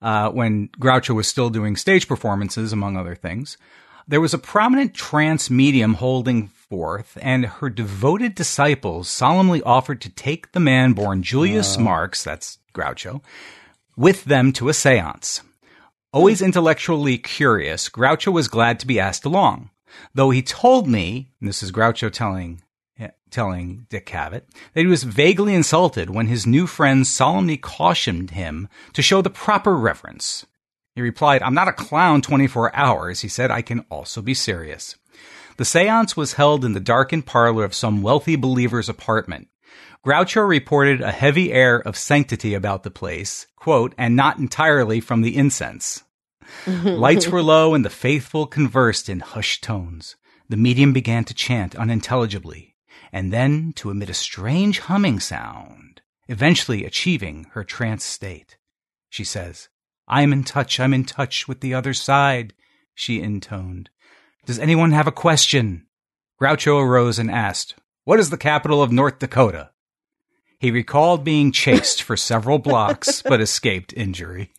Groucho was still doing stage performances, among other things, there was a prominent trance medium holding forth, and her devoted disciples solemnly offered to take the man born Julius Marx, that's Groucho, with them to a seance. Always intellectually curious, Groucho was glad to be asked along, though he told me, and this is Groucho telling Dick Cavett, that he was vaguely insulted when his new friends solemnly cautioned him to show the proper reverence. He replied, "I'm not a clown 24 hours. He said, "I can also be serious." The seance was held in the darkened parlor of some wealthy believer's apartment. Groucho reported a heavy air of sanctity about the place, quote, "and not entirely from the incense." Lights were low and the faithful conversed in hushed tones. The medium began to chant unintelligibly, and then to emit a strange humming sound, eventually achieving her trance state. She says, I'm in touch with the other side," she intoned. "Does anyone have a question?" Groucho arose and asked, "What is the capital of North Dakota?" He recalled being chased for several blocks, but escaped injury.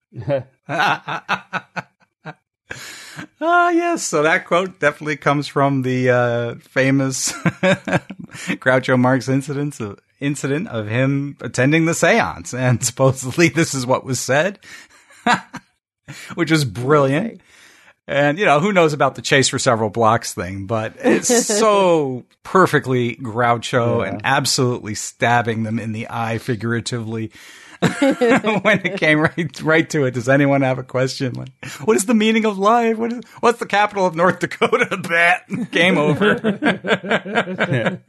Yes, so that quote definitely comes from the famous Groucho Marx incident of him attending the seance, and supposedly this is what was said, which was brilliant. And, who knows about the chase for several blocks thing, but it's so perfectly Groucho and absolutely stabbing them in the eye figuratively. When it came right to it, does anyone have a question? Like, what is the meaning of life? What's the capital of North Dakota? That game over.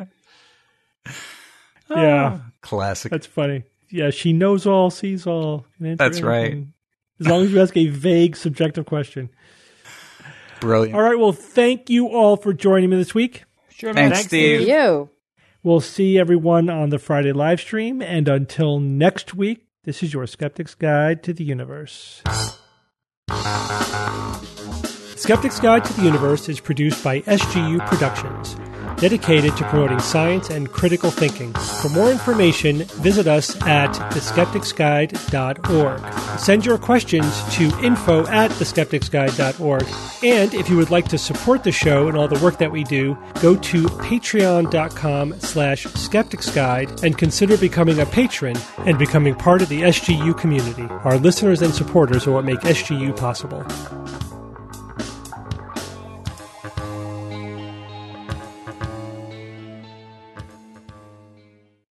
Yeah, classic. That's funny. Yeah, she knows all, sees all. That's right. As long as you ask a vague, subjective question. Brilliant. All right. Well, thank you all for joining me this week. Sure, man. Thanks, Steve. Thank you. We'll see everyone on the Friday live stream. And until next week, this is your Skeptic's Guide to the Universe. Skeptic's Guide to the Universe is produced by SGU Productions, dedicated to promoting science and critical thinking. For more information, visit us at theskepticsguide.org. Send your questions to info@theskepticsguide.org. And if you would like to support the show and all the work that we do, go to patreon.com/skepticsguide and consider becoming a patron and becoming part of the SGU community. Our listeners and supporters are what make SGU possible.